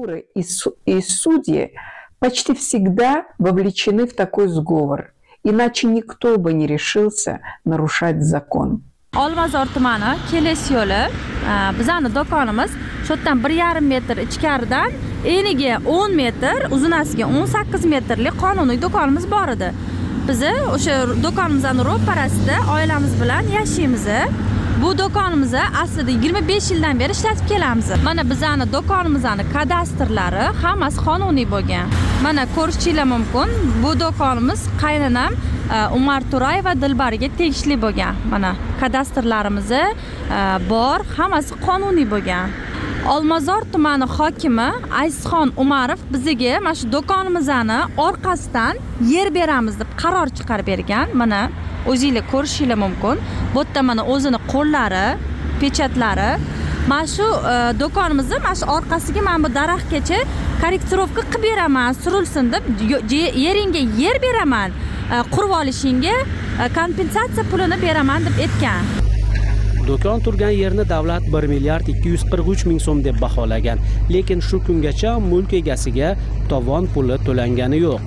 И судьи почти всегда вовлечены в такой сговор, иначе никто бы не решился нарушать закон. Olmazor tumani Keles yo'li, bizning do'konimiz shu yerdan bir yarim metr ichkaridan eniga o'n metr, uzunasiga o'n sakkiz metrlik qonuniy do'konimiz bor edi. Biz o'sha do'konimizning ro'parasida oilamiz bilan yashaymiz. Bu do'konimizni aslida yigirma besh yildan beri ishlatib kelamiz. Mana bizning do'konimizning kadastrlari hammasi qonuniy bo'lgan. Mana ko'rishingiz mumkin, bu do'konimiz qaynonam Umar To'rayeva va Dilbarga tegishli bo'lgan. Mana kadastrlarimiz bor, hammasi qonuniy bo'lgan. Olmazor tumani hokimi Azizxon Umarov bizga mana shu do'konimizni orqasidan yer beramiz deb qaror chiqarib bergan. Mana o'zinglar ko'rishinglar mumkin. Bu yerda mana o'zini qo'llari, pechatlari. Mana shu do'konimizni mana shu orqasiga mana bu daraxtgacha korrektirovka qilib beraman, surilsin deb yeringga yer beraman, qurib olishingga kompensatsiya pulini beraman deb aytgan. Do'kon turgan yerni davlat bir milliard ikki yuz qirq uch ming so'm deb baholagan, lekin shu kungacha mulk egasiga tovon puli to'langani yo'q.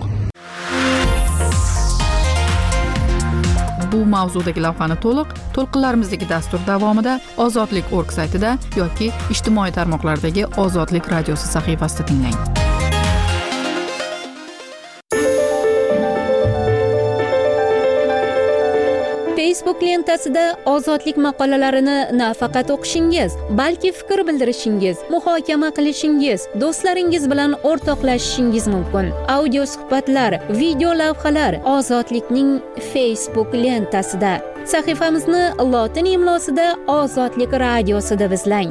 Bu mavzudagi lavhani to'liq to'lqinlarimizdagi dastur davomida Ozodlik nokta org saytida yoki ijtimoiy tarmoqlardagi Ozodlik radiosi sahifasida tinglang. Facebook lentasida Ozodlik maqolalarini nafaqat o'qishingiz, balki fikr bildirishingiz, muhokama qilishingiz, do'stlaringiz bilan o'rtoqlashishingiz mumkin. Audio suhbatlar, video lavhalar Ozodlikning Facebook lentasida. Sahifamizni lotin imlosida Ozodlik radiosi deb izlang.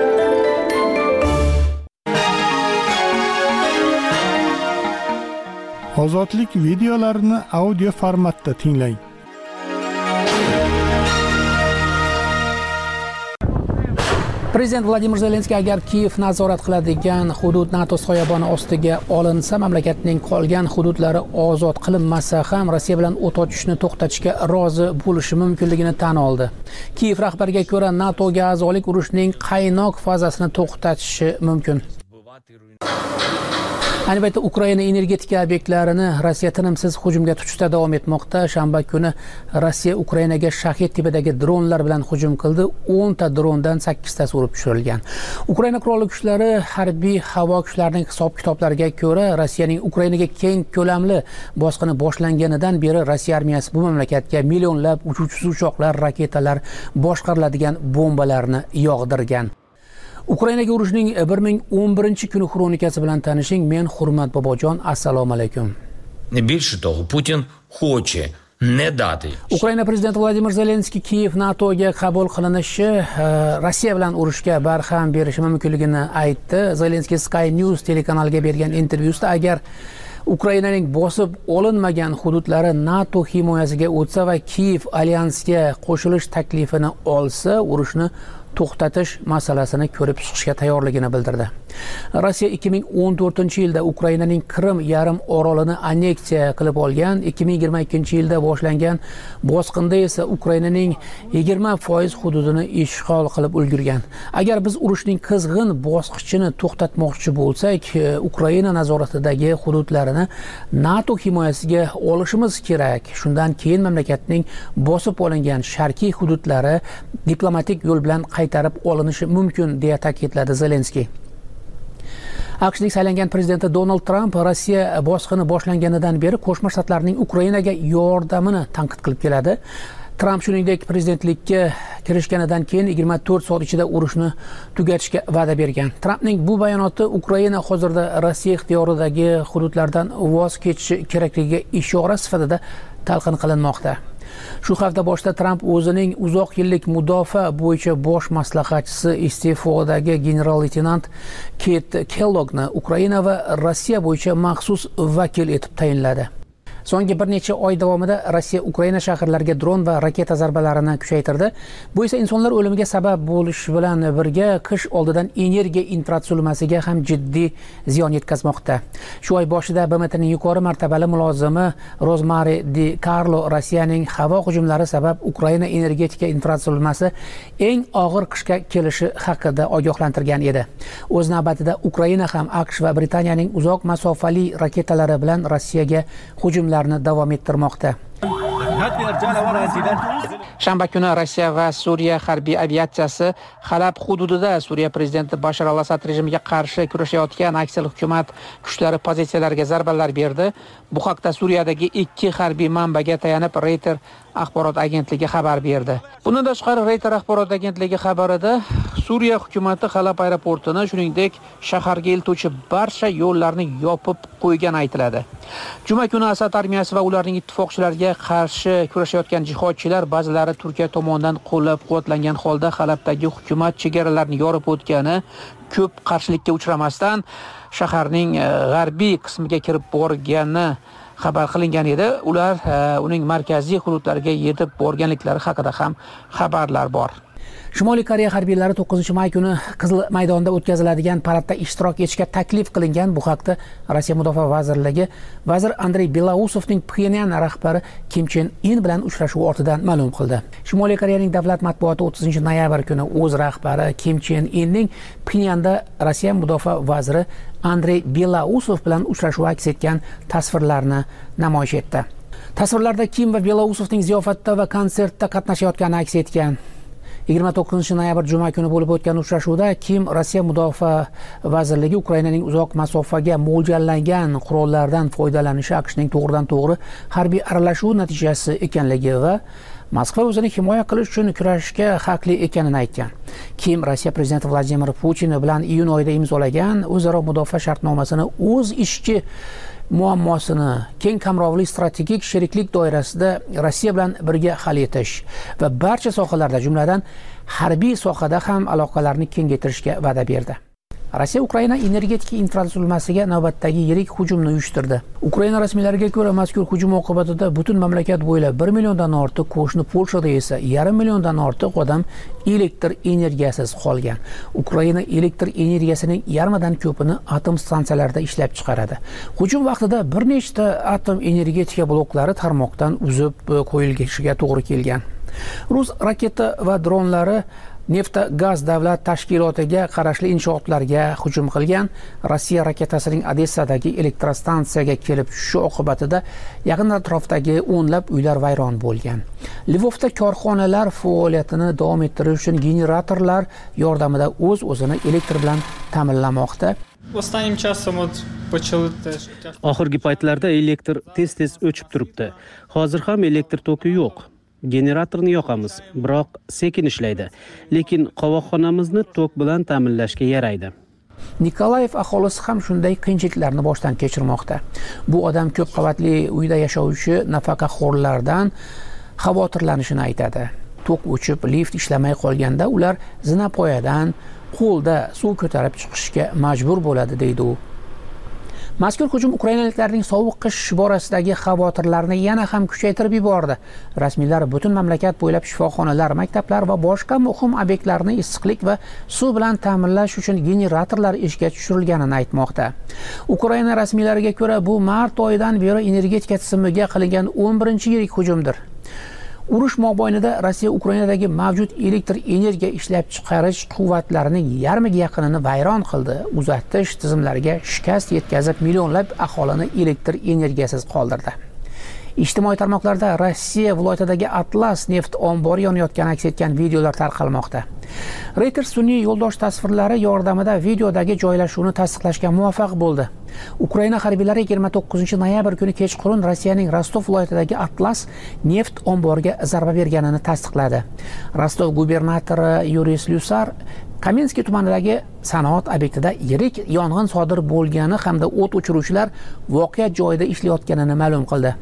Ozodlik videolarini audio formatda tinglang. Prezident Vladimir Zelenskiy agar Kiyev nazorat qiladigan hudud NATO soyaboni ostiga olinsa, mamlakatning qolgan hududlari ozod qilinmasa ham Rossiya bilan o't ochishni to'xtatishga rozi bo'lishi mumkinligini tan oldi. Kiyev rahbariga ko'ra, NATOga a'zolik urushning qaynoq fazasini to'xtatishi mumkin. Ayni paytda Ukraina energetika obyektlarini Rossiya tinimsiz hujumga tutishda davom etmoqda. Shanba kuni Rossiya Ukrainaga Shahid tipidagi dronlar bilan hujum qildi. o'n ta drondan sakkiz tasi urib tushirilgan. Ukraina qurolli kuchlari harbiy havo kuchlarining hisob-kitoblariga ko'ra, Rossiyaning Ukrainaga keng ko'lamli bosqini boshlanganidan beri Rossiya armiyasi bu mamlakatga millionlab uchuvchisiz uchoqlar, raketalar, boshqariladigan bombalarni yog'dirgan. Ukrainaga urushning bir ming o'n birinchi kuni xronikasi bilan tanishing. Men Hurmat Bobojon, assalomu alaykum. Більше того, Путін хоче не дати. Ukraina prezidenti Vladimir Zelenskiy Kiyev NATOga qabul qilinishi Rossiya bilan urushga barham berishi mumkinligini aytdi. Zelenskiy Sky News telekanaliga bergan intervyusida agar Ukrainaning bosib olinmagan hududlari NATO himoyasiga o'tsa va Kiyev alyansga qo'shilish taklifini olsa, urushni to'xtatish masalasini ko'rib chiqishga tayyorligini bildirdi. Rossiya ikki ming o'n to'rtinchi yilda Ukrainaning Krim yarim orolini anneksiya qilib olgan. ikki ming yigirma ikkinchi yilda boshlangan bosqinda esa Ukrainaning yigirma foiz hududini ishg'ol qilib ulgurgan. Agar biz urushning qizg'in bosqichini to'xtatmoqchi bo'lsak, Ukraina nazoratidagi hududlarini NATO himoyasiga olishimiz kerak. Shundan keyin mamlakatning bosib olingan sharqiy hududlari diplomatik yo'l bilan qaytarib olinishi mumkin, deya ta'kidladi Zelenskiy. AQShning saylangan prezidenti Donald Trump Rossiya bosqini boshlanganidan beri Qo'shma Shtatlarning Ukrainaga yordamini tanqid qilib keladi. Trump shuningdek prezidentlikka kirishganidan keyin yigirma to'rt soat ichida urushni tugatishga va'da bergan. Trumpning bu bayonoti Ukraina hozirda Rossiya ixtiyoridagi hududlardan voz kechishi kerakligiga ishora sifatida talqin qilinmoqda. Shu hafta boshida Trump o'zining uzoq yillik mudofaa bo'yicha bosh maslahatchisi iste'fodagi general-leytenant Kit Kelloggni Ukraina va Rossiya bo'yicha maxsus vakil etib tayinladi. So'nggi bir necha oy davomida Rossiya Ukraina shaharlariga dron va raketa zarbalarini kuchaytirdi. Bu esa insonlar o'limiga sabab bo'lish bilan birga qish oldidan energiya infratuzilmasiga ham jiddiy ziyon yetkazmoqda. Shu oy boshida B M Tning yuqori martabali mulozimi Rozmari Di Carlo Rossiyaning havo hujumlari sabab Ukraina energetika infratuzilmasi eng og'ir qishga kelishi haqida ogohlantirgan edi. O'z navbatida Ukraina ham AQSh va Britaniyaning uzoq masofali raketalari bilan Rossiyaga hujumlarni davom ettirmoqda. Shanba kuni Rossiya va Suriya harbiy aviatsiyasi Halab hududida Suriya prezidenti Bashar al-Asad rejimiga qarshi kurashayotgan aksiyal hukumat kuchlari pozitsiyalariga zarbalar berdi. Bu haqda Suriyadagi ikki harbiy manbaga tayanib Reuters axborot agentligi xabar berdi. Bundan tashqari Reuters axborot agentligi xabarida Suriya hukumati Halab aeroportini, shuningdek shaharga eltuvchi barcha yo'llarni yopib qo'ygani aytiladi. Juma kuni Asad armiyasi va ularning ittifoqchilariga qarshi kurashayotgan jihodchilar ba'zilari Turkiya tomonidan qo'llab-quvvatlangan holda Halabdagi hukumat chegaralarini yorib o'tgani, ko'p qarshilikka uchramasdan shaharning g'arbiy qismiga kirib borgani xabar qilingan edi. Ular uning markaziy hududlariga yetib borganliklari haqida ham xabarlar bor. Shimoliy Koreya harbiylari to'qqizinchi may kuni Qizil maydonda o'tkaziladigan paradda ishtirok etishga taklif qilingan. Bu haqda Rossiya Mudofaa vazirligi vazir Andrey Belausovning Pxenyan rahbari Kim Chen In bilan uchrashuvi ortidan ma'lum qildi. Shimoliy Koreyaning davlat matbuoti o'ttizinchi noyabr kuni o'z rahbari Kim Chen Inning Pxenyanda Rossiya Mudofaa vaziri Andrey Belausov bilan uchrashuvi aks etgan tasvirlarni namoyish etdi. Tasvirlarda Kim va Belausovning ziyofatda va konsertda qatnashayotgani aks etgan. yigirma to'qqizinchi noyabr juma kuni bo'lib o'tgan uchrashuvda Kim Rossiya Mudofaa vazirligi Ukrainaning uzoq masofaga mo'ljallangan qurollardan foydalanishi AQShning to'g'ridan-to'g'ri harbiy aralashuvi natijasi ekanligi va Moskva o'zini himoya qilish uchun kurashishga haqli ekanini aytgan. Kim Rossiya prezidenti Vladimir Putin bilan iyun oyida imzolagan o'zaro mudofaa shartnomasini o'z ishchi muammosini keng qamrovli strategik sheriklik doirasida Rossiya bilan birga hal etish va barcha sohalarda, jumladan harbiy sohada ham aloqalarni kengaytirishga va'da berdi. Rossiya Ukraina energetika infratuzilmasiga navbatdagi yirik hujumni uyushtirdi. Ukraina rasmiylariga ko'ra, mazkur hujum oqibatida butun mamlakat bo'ylab bir milliondan ortiq, qo'shni Polshada esa yarim milliondan ortiq odam elektr energiyasiz qolgan. Ukraina elektr energiyasining yarmidan ko'pini atom stansiyalarida ishlab chiqaradi. Hujum vaqtida bir nechta atom energetika bloklari tarmoqdan uzib qo'yilishiga to'g'ri kelgan. Rus raketa va dronlari Nefta gaz davlat tashkilotiga qarashli inshootlarga hujum qilgan. Rossiya raketasining Odessadagi elektrostansiyaga kelib tushishi oqibatida yaqin atrofdagi o'nlab uylar vayron bo'lgan. Lvovda korxonalar faoliyatini davom ettirish uchun generatorlar yordamida o'z-o'zini elektr bilan ta'minlamoqda. Oxirgi paytlarda elektr tez-tez o'chib turibdi. Hozir ham elektr toki yo'q. Generatorni yoqamiz, biroq sekin ishlaydi, lekin qovoqxonamizni tok bilan ta'minlashga yaraydi. Nikolayev aholisi ham shunday qiyinchiliklarni boshdan kechirmoqda. Bu odam ko'p qavatli uyda yashovchi nafaqaxo'rlardan xavotirlanishini aytadi. Tok o'chib, lift ishlamay qolganda ular zinapoyadan qo'lda suv ko'tarib chiqishga majbur bo'ladi, deydi u. Mazkur hujum ukrainaliklarning sovuq qish borasidagi xavotirlarini yana ham kuchaytirib yubordi. Rasmiylar butun mamlakat bo'ylab shifoxonalar, maktablar va boshqa muhim obyektlarni issiqlik va suv bilan ta'minlash uchun generatorlar ishga tushirilganini aytmoqda. Ukraina rasmiylariga ko'ra, bu mart oyidan beri energetika tizimiga qilingan o'n birinchi yirik hujumdir. Urush mobaynida Rossiya Ukrainadagi mavjud elektr energiya ishlab chiqarish quvvatlarining yarmiga yaqinini vayron qildi. Uzatish tizimlariga shikast yetkazib, millionlab aholini elektr energiyasiz qoldirdi. Ijtimoiy tarmoqlarda Rossiya viloyatidagi Atlas neft ombori yonayotgani aks etgan videolar tarqalmoqda. Reuters sun'iy yo'ldosh tasvirlari yordamida videodagi joylashuvni tasdiqlashga muvaffaq bo'ldi. Ukraina harbiylari yigirma to'qqizinchi noyabr kuni kechqurun Rossiyaning Rostov viloyatidagi Atlas neft omboriga zarba berganini tasdiqladi. Rostov gubernatori Yuriy Slyusar Kamenskiy tumanidagi sanoat obyektida yirik yong'in sodir bo'lgani hamda o't o'chiruvchilar voqea joyida ishlayotganini ma'lum qildi.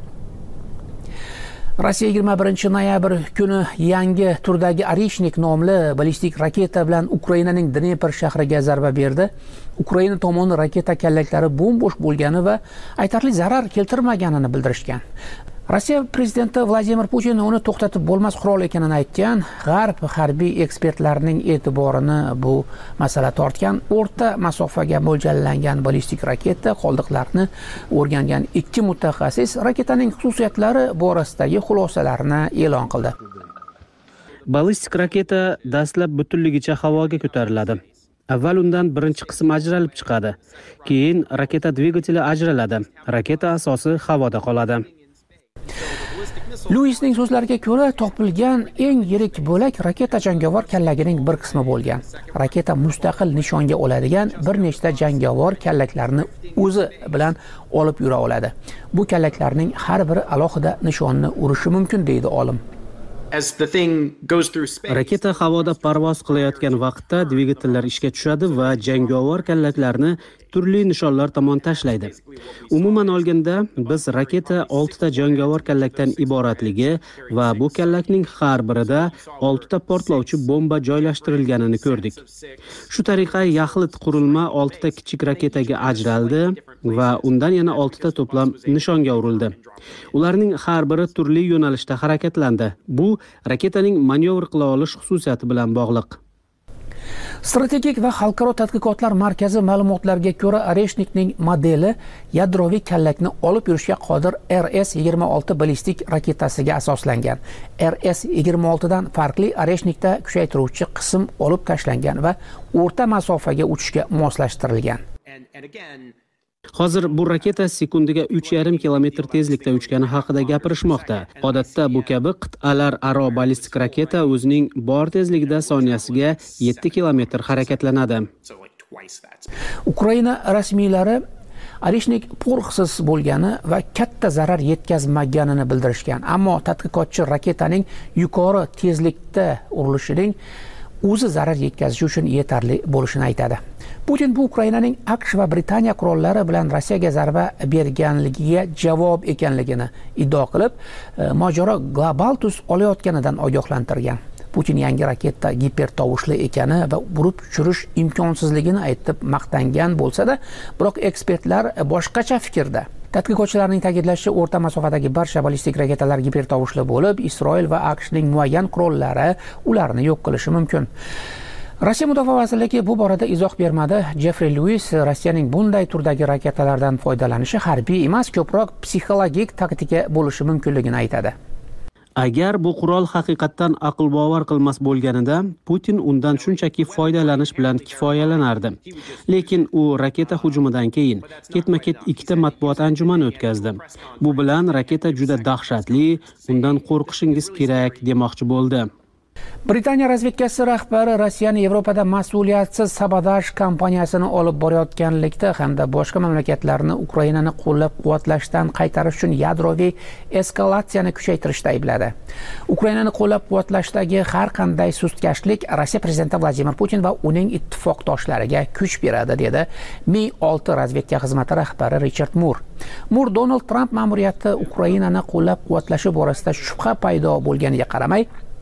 Rossiya yigirma birinchi noyabr kuni yangi turdagi Oreshnik nomli ballistik raketa bilan Ukrainaning Dnepr shahriga zarba berdi. Ukraina tomoni raketa kallaklari bo'm-bo'sh bo'lgani va aytarli zarar keltirmaganini bildirishgan. Rossiya prezidenti Vladimir Putin uni to'xtatib bo'lmas qurol ekanini aytgan. G'arb harbiy ekspertlarining e'tiborini bu masala tortgan. O'rta masofaga mo'ljallangan ballistik raketa qoldiqlarini o'rgangan ikki mutaxassis raketaning xususiyatlari borasidagi xulosalarini e'lon qildi. Ballistik raketa dastlab butunligicha havoga ko'tariladi. Avval undan birinchi qism ajralib chiqadi. Keyin raketa dvigateli ajraladi. Raketa asosi havoda qoladi. Luisning so'zlariga ko'ra, topilgan eng yirik bo'lak raketa jangovar kallagining bir qismi bo'lgan. Raketa mustaqil nishonga oladigan bir nechta jangovar kallaklarni o'zi bilan olib yura oladi. Bu kallaklarning har biri alohida nishonni urishi mumkin, deydi olim. Raketa havoda parvoz qilayotgan vaqtda dvigatellar ishga tushadi va jangovar kallaklarni turli nishonlar tomon tashlaydi. Umuman olganda, biz raketa oltita jangovar kallakdan iboratligi va bu kallakning har birida oltita portlovchi bomba joylashtirilganini ko'rdik. Shu tariqa yaxlit qurilma oltita kichik raketaga ajraldi va undan yana oltita to'plam nishonga urildi. Ularning har biri turli yo'nalishda harakatlandi. Bu raketaning manyovr qila olish xususiyati bilan bog'liq. Strategik va xalqaro tadqiqotlar markazi ma'lumotlariga ko'ra, Oreshnikning modeli yadroviy kallakni olib yurishga qodir R S yigirma olti ballistik raketasiga asoslangan. R S yigirma olti dan farqli Oreshnikda kuchaytiruvchi qism olib tashlangan va o'rta masofaga uchishga moslashtirilgan. Hozir bu raketa sekundiga uch yarim kilometr tezlikda uchgani haqida gapirishmoqda. Odatda bu kabi qit'alar aro ballistik raketa o'zining bor tezligida soniyasiga yetti kilometr harakatlanadi. Ukraina rasmiylari Oreshnik purxsiz bo'lgani va katta zarar yetkazmaganini bildirishgan. Ammo tadqiqotchi raketaning yuqori tezlikda urilishining o'zi zarar yetkazishi uchun yetarli bo'lishini aytadi. Putin bu Ukrainaning AQSh va Britaniya qurollari bilan Rossiyaga zarba berganligiga javob ekanligini iddao qilib, mojaro global tus olayotganidan ogohlantirgan. Putin yangi raketa gipertovushli ekani va urib tushirish imkonsizligini aytib maqtangan bo'lsa-da, biroq ekspertlar boshqacha fikrda. Tadqiqotchilarning ta'kidlashicha, o'rta masofadagi barcha ballistik raketalar gipertovushli bo'lib, Isroil va AQShning muayyan qurollari ularni yo'q qilishi mumkin. Rossiya mudofaa vazirligi bu borada izoh bermadi. Jeffrey Lewis Rossiyaning bunday turdagi raketalardan foydalanishi harbiy emas, ko'proq psixologik taktika bo'lishi mumkinligini aytadi. Agar bu qurol haqiqatdan aql bovar qilmas bo'lganida, Putin undan shunchaki foydalanish bilan kifoyalanardi. Lekin u raketa hujumidan keyin ketma-ket ikkita matbuot anjumani o'tkazdi. Bu bilan raketa juda dahshatli, undan qo'rqishingiz kerak demoqchi bo'ldi. Britaniya razvedkasi rahbari Rossiyani Yevropada mas'uliyatsiz sabotaj kampaniyasini olib borayotganlikda hamda boshqa mamlakatlarni Ukrainani qo'llab-quvvatlashdan qaytarish uchun yadroviy eskalatsiyani kuchaytirishda aybladi. Ukrainani qo'llab-quvvatlashdagi har qanday sustkashlik Rossiya prezidenti Vladimir Putin va uning ittifoqdoshlariga kuch beradi, dedi Mi olti razvedka xizmati rahbari Richard Moore. Moore Donald Trump ma'muriyati Ukrainani qo'llab-quvvatlashi borasida shubha paydo bo'lganiga qaramay,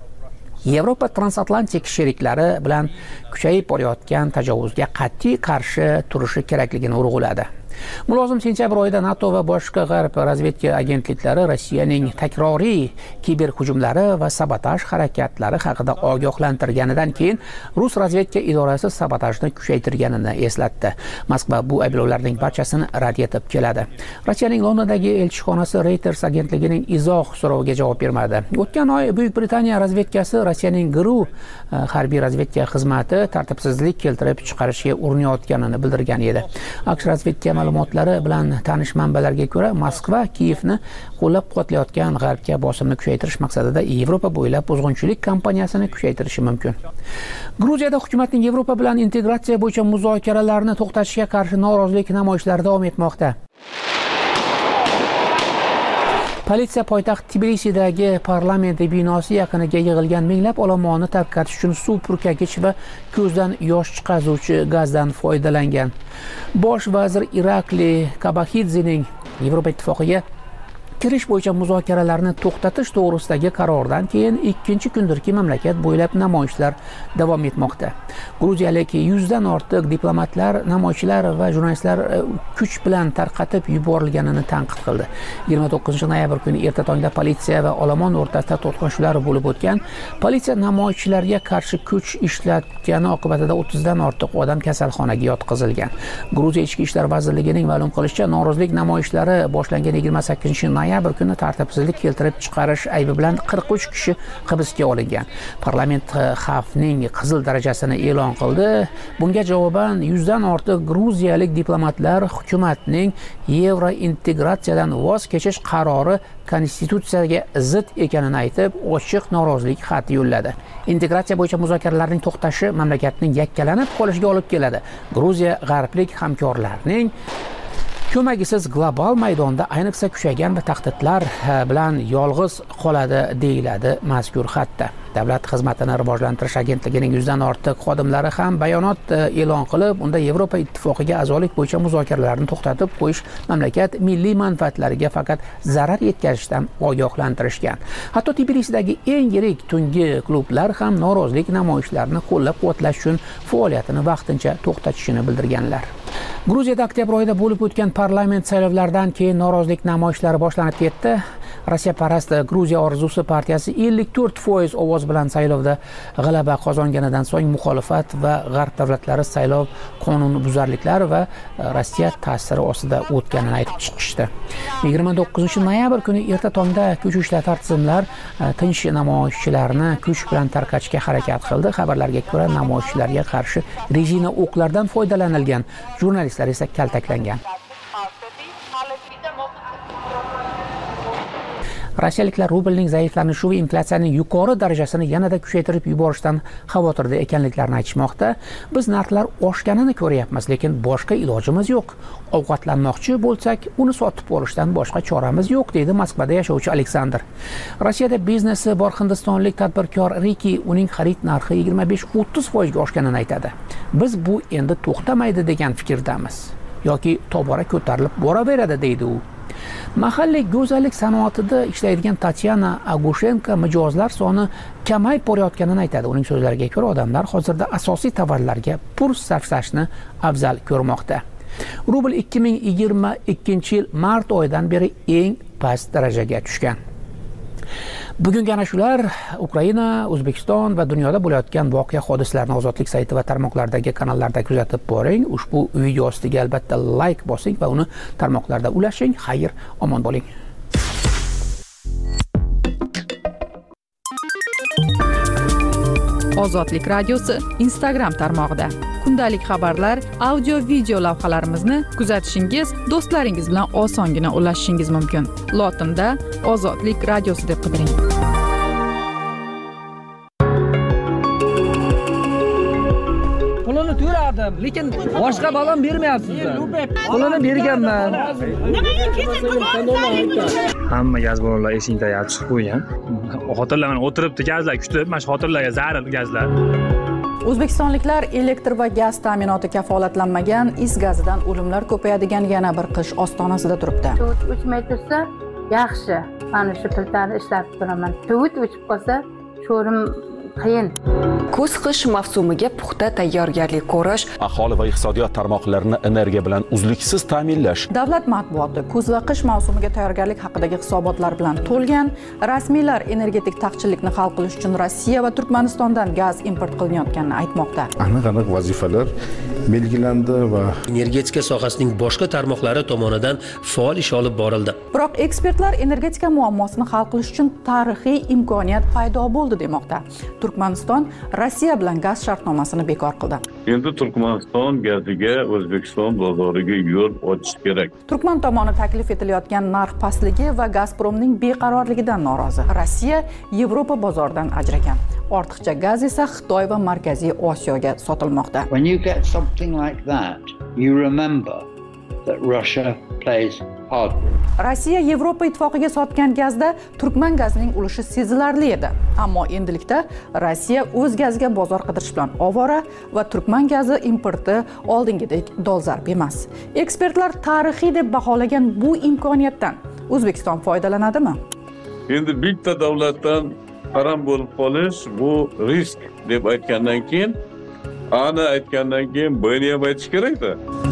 Yevropa transatlantik sheriklari bilan kuchayib borayotgan tajovuzga qat'iy qarshi turishi kerakligini urg'uladi. Mulozim sentyabr oyida NATO va boshqa g'arb razvedka agentliklari Rossiyaning takroriy kiber hujumlari va sabotaj harakatlari haqida ogohlantirganidan keyin Rus razvedka idorasi sabotajni kuchaytirganini eslatdi. Moskva bu ayblovlarning barchasini rad etib keladi. Rossiyaning Londondagi elchixonasi Reuters agentligining izoh so'roviga javob bermadi. O'tgan oy Buyuk Britaniya razvedkasi Rossiyaning G R U harbiy razvedka xizmati tartibsizlik keltirib chiqarishga urinayotganini bildirgan edi. AQSh razvedka ma'lumotlari bilan tanish manbalarga ko'ra, Moskva Kiyevni qo'llab-quvvatlayotgan g'arbga bosimni kuchaytirish maqsadida Yevropa bo'ylab buzg'unchilik kampaniyasini kuchaytirishi mumkin. Gruziyada hukumatning Yevropa bilan integratsiya bo'yicha muzokaralarni to'xtatishga qarshi norozilik namoyishlari davom etmoqda. Politsiya poytaxt Tbilisidagi parlament binosi yaqiniga yig'ilgan minglab olomonni tarqatish uchun suv purkagich va ko'zdan yosh chiqaruvchi gazdan foydalangan. Bosh vazir Irakli Kabaxidzening Yevropa ittifoqiga kirish bo'yicha muzokaralarni to'xtatish to'g'risidagi qarordan keyin ikkinchi kundirki mamlakat bo'ylab namoyishlar davom etmoqda. Gruziyalik yuzdan ortiq diplomatlar, namoyishchilar va jurnalistlar kuch bilan tarqatib yuborilganini tanqid qildi. yigirma to'qqizinchi noyabr kuni erta tongda politsiya va olomon o'rtasida to'qnashuvlar bo'lib o'tgan. Politsiya namoyishchilarga qarshi kuch ishlatgani oqibatida o'ttizdan ortiq odam kasalxonaga yotqizilgan. Gruziya ichki ishlar vazirligining ma'lum qilishicha, norozilik namoyishlari boshlangan yigirma sakkizinchi noyabr kuni tartibsizlik keltirib chiqarish aybi bilan qirq uch kishi hibsga olingan. Parlament xavfning qizil darajasini e'lon qildi. Bunga javoban yuzdan ortiq gruziyalik diplomatlar hukumatning yevrointegratsiyadan voz kechish qarori konstitutsiyaga zid ekanini aytib, ochiq norozilik xati yo'lladi. Integratsiya bo'yicha muzokaralarning to'xtashi mamlakatning yakkalanib qolishiga olib keladi. Gruziya g'arblik hamkorlarning ko'magisiz global maydonda ayniqsa kuchaygan va tahdidlar bilan yolg'iz qoladi deyiladi mazkur xatda. Davlat xizmatini rivojlantirish agentligining yuzdan ortiq xodimlari ham bayonot e'lon qilib, unda Yevropa ittifoqiga a'zolik bo'yicha muzokaralarni to'xtatib qo'yish mamlakat milliy manfaatlariga faqat zarar yetkazishdan ogohlantirishgan. Hatto Tbilisidagi eng yirik tungi klublar ham norozilik namoyishlarini qo'llab-quvvatlash uchun faoliyatini vaqtincha to'xtatishini bildirganlar. Gruziyada oktyabr oyida bo'lib o'tgan parlament saylovlaridan keyin norozilik namoyishlari boshlanib ketdi. Rossiya parast Gruziya orzusi partiyasi ellik to'rt foiz ovoz bilan saylovda g'alaba qozonganidan so'ng muxolifat va g'arb davlatlari saylov qonunbuzarliklari va Rossiya ta'siri ostida o'tganini aytib chiqishdi. yigirma to'qqizinchi noyabr kuni erta tongda kuch ishlatar tizimlar tinch namoyishchilarni kuch bilan tarqatishga harakat qildi. Xabarlarga ko'ra, namoyishchilarga qarshi rezina o'qlardan foydalanilgan, jurnalistlar esa kaltaklangan. Rossiyaliklar rublning zaiflanishi va inflyatsiyaning yuqori darajasini yanada kuchaytirib yuborishdan xavotirda ekanliklarini aytishmoqda. Biz narxlar oshganini ko'ryapmiz, lekin boshqa ilojimiz yo'q. Ovqatlanmoqchi bo'lsak, uni sotib olishdan boshqa choramiz yo'q, deydi Moskvada yashovchi Aleksandr. Rossiyada biznesi bor hindistonlik tadbirkor Riki uning xarid narxi yigirma besh o'ttiz foiz ga oshganini aytadi. Biz bu endi to'xtamaydi degan fikrdamiz yoki tobora ko'tarilib boraveradi, deydi u. Mahalliy go'zallik sanoatida ishlaydigan Tatyana Agushenko mijozlar soni kamayib borayotganini aytadi. Uning so'zlariga ko'ra, odamlar hozirda asosiy tovarlarga pul sarflashni afzal ko'rmoqda. Rubl ikki ming yigirma ikkinchi yil mart oyidan beri eng past darajaga tushgan. Bugungi ana shular Ukraina, O'zbekiston va dunyoda bo'layotgan voqea hodisalarni Ozodlik sayti va tarmoqlardagi kanallarda kuzatib boring. Ushbu video ostiga albatta like bosing va uni tarmoqlarda ulashing. Xayr, omon bo'ling. Ozodlik radiosi Instagram tarmog'ida kundalik xabarlar, audio video lavhalarimizni kuzatishingiz, do'stlaringiz bilan osongina ulashishingiz mumkin. Lotinda Ozodlik radiosi deb qidiring. Pulini to'ladim, lekin boshqa balon bermayapsizlar. Pulini berganman. Hamma gaz ballonlar esingda yab chiqib qo'ygan. Xotirlaman o'tiribdi gazlar kutib, mana shu xotirlarga zarar gazlar. O'zbekistonliklar elektr va gaz ta'minoti kafolatlanmagan is gazidan o'limlar ko'payadigan yana bir qish ostonasida turibdi. Suvut o'chmay tursa, yaxshi. Mana shu piltani ishlatib turaman. Suvut o'chib qolsa, sho'rim qiyin. Kuz-qish mavsumiga puxta tayyorgarlik ko'rish, aholi va iqtisodiyot tarmoqlarini energiya bilan uzluksiz ta'minlash. Davlat matbuoti kuz va qish mavsumiga tayyorgarlik haqidagi hisobotlar bilan to'lgan. Rasmiylar energetik taqchillikni hal qilish uchun Rossiya va Turkmanistondan gaz import qilinayotganini aytmoqda. Aniq-aniq vazifalar belgilandi va energetika sohasining boshqa tarmoqlari tomonidan faol ish olib borildi. Biroq ekspertlar energetika muammosini hal qilish uchun tarixiy imkoniyat paydo bo'ldi demoqda. Turkmaniston Rossiya bilan gaz shartnomasini bekor qildi. Endi Turkmaniston gaziga O'zbekiston bozoriga yo'l ochish kerak. Turkman tomoni taklif etilayotgan narx pastligi va Gazpromning beqarorligidan norozi. Rossiya Yevropa bozoridan ajragan. Ortiqcha gaz esa Xitoy va Markaziy Osiyoga sotilmoqda. When you get something like that, you remember that Russia plays hardball. Rossiya Yevropa ittifoqiga sotgan gazda Turkman gazining ulushi sezilarli edi. Ammo endilikda Rossiya o'z gaziga bozor qidirish bilan ovora va Turkman gazi importi oldingidek dolzarb emas. Ekspertlar tarixiy deb baholagan bu imkoniyatdan O'zbekiston foydalanadimi? Endi bitta davlatdan harom bo'lib qolish bu risk deb aytgandan keyin, ana aytgandan keyin buni ham aytish kerak-da.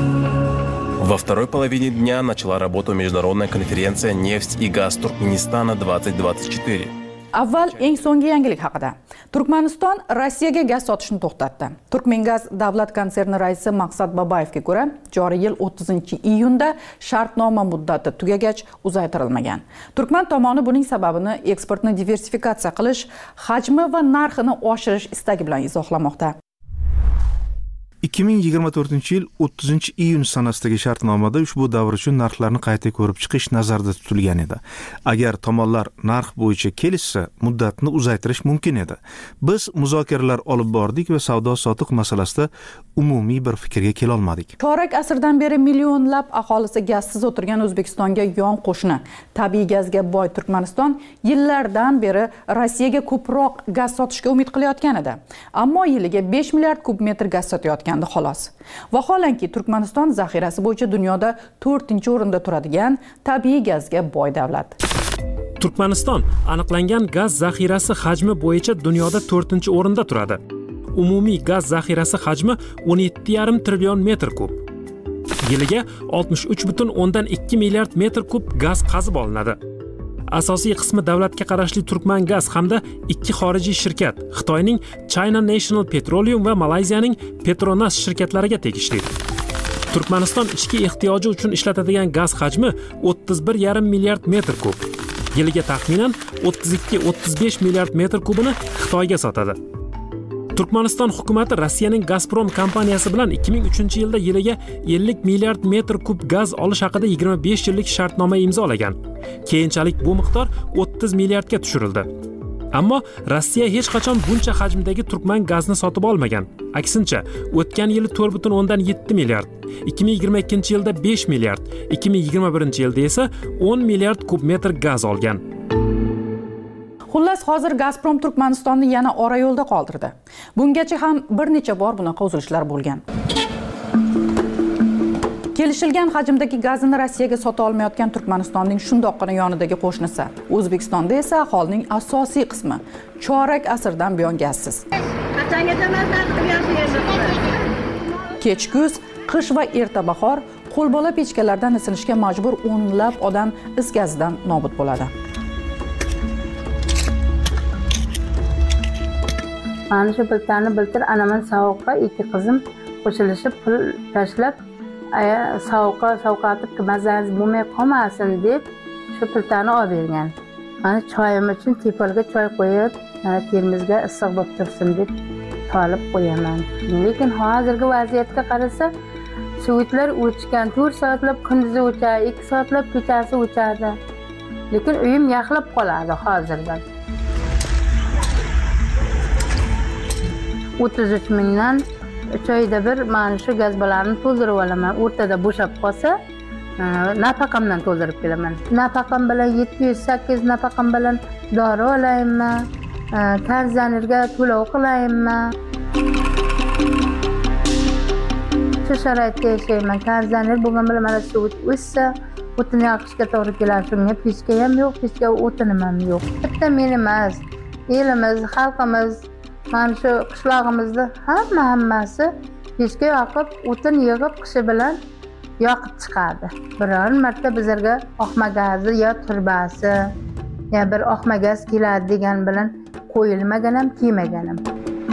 Во второй половине дня начала работу международная конференция «Нефть и газ Туркменистана двадцать двадцать четыре». Avval eng so'nggi yangilik haqida. Turkmaniston Rossiyaga gaz sotishni to'xtatdi. Turkmengaz davlat konserni raisi Maqsad Babayevga ko'ra, joriy yil o'ttizinchi iyunda shartnoma muddati tugagach uzaytirilmagan. Turkman tomoni buning sababini eksportni diversifikatsiya qilish, hajmi va narxini oshirish istagi bilan izohlamoqda. ikki ming yigirma to'rtinchi yil o'ttizinchi iyun sanasidagi shartnomada ushbu davr uchun narxlarni qayta ko'rib chiqish nazarda tutilgan edi. Agar tomonlar narx bo'yicha kelishsa, muddatni uzaytirish mumkin edi. Biz muzokaralar olib bordik va savdo-sotiq masalasida umumiy bir fikrga kela olmadik. Chorak asrdan beri millionlab aholisi gazsiz o'tirgan O'zbekistonga yon qo'shni tabiiy gazga boy Turkmaniston yillardan beri Rossiyaga ko'proq gaz sotishga umid qilayotgan edi. Ammo yiliga besh milliard kub metr gaz sotayotgandi xolos. Vaholanki Turkmaniston zaxirasi bo'yicha dunyoda to'rtinchi o'rinda turadigan tabiiy gazga boy davlat. Turkmaniston aniqlangan gaz zaxirasi hajmi bo'yicha dunyoda to'rtinchi o'rinda turadi. Umumiy gaz zaxirasi hajmi o'n yetti yarim trillion metr kub. Yiliga oltmish uch butun o'ndan ikki milliard metr kub gaz qazib olinadi. Asosiy qismi davlatga qarashli Turkman Gaz hamda ikki xorijiy shirkat, Xitoyning China National Petroleum va Malayziyaning Petronas shirkatlariga tegishli. Turkmaniston ichki ehtiyoji uchun ishlatadigan gaz hajmi o'ttiz bir yarim milliard metr kub. Yiliga taxminan o'ttiz ikki o'ttiz besh milliard metr kubini Xitoyga sotadi. Turkmaniston hukumati Rossiyaning Gazprom kompaniyasi bilan ikki ming uchinchi yilda yiliga ellik milliard metr kub gaz olish haqida yigirma besh yillik shartnoma imzolagan. Keyinchalik bu miqdor o'ttiz milliardga tushirildi. Ammo Rossiya hech qachon buncha hajmdagi Turkman gazni sotib olmagan. Aksincha, o'tgan yili to'rt butun o'ndan yetti milliard, ikki ming yigirma ikkinchi yilda besh milliard, ikki ming yigirma birinchi yilda esa o'n milliard kub metr gaz olgan. Xullas, hozir Gazprom Turkmanistonni yana ora yo'lda qoldirdi. Bungacha ham bir necha bor bunaqa uzilishlar bo'lgan. Kelishilgan hajmdagi gazni Rossiyaga sota olmayotgan Turkmanistonning shundoqqina yonidagi qo'shnisi. O'zbekistonda esa aholining asosiy qismi chorak asrdan buyon gazsiz. Kech kuz, qish va erta bahor qo'lbola pechkalardan isinishga majbur o'nlab odam is gazidan nobud bo'ladi. Mana shu biltani biltir anaman sovuqqa ikki qizim qo'shilishib pul tashlab, aya sovuqqa sovqatib mazangiz bo'lmay qolmasin deb shu pultani olib bergan. Mana choyim uchun tepalga choy qo'yib, termizga issiq bo'lib tursin deb solib qo'yaman. Lekin hozirgi vaziyatga qarasa, suvitlar o'chgan, to'rt soatlab kunduzi o'chadi, ikki soatlab kechasi o'chadi. Lekin uyim yaxlab qoladi hozirdan. o'ttiz uch mingdan uch oyda bir mana shu gazbalarni to'ldirib olaman. O'rtada bo'shab qolsa, nafaqamdan to'ldirib kelaman. Nafaqam bilan yetti yuz sakkiz nafaqam bilan dori olaymi, kondisionerga to'lov qilaymi? Shu sharoitda yashayman. Kondisioner bo'lgan bilan mana shu o'ssa, o'tin yoqishga to'g'ri keladi. Shunga pechka ham yo'q, pechka o'tinim ham yo'q. Bitta men emas, elimiz, xalqimiz mana shu qishlog'imizda hamma hammasi pechka yoqib, o'tin yig'ib qishi bilan yoqib chiqadi. Biror marta bizlarga oqma gazi yo turbasi, ya bir oqma gaz keladi degan bilan qo'yilmagan ham, kiymagan ham.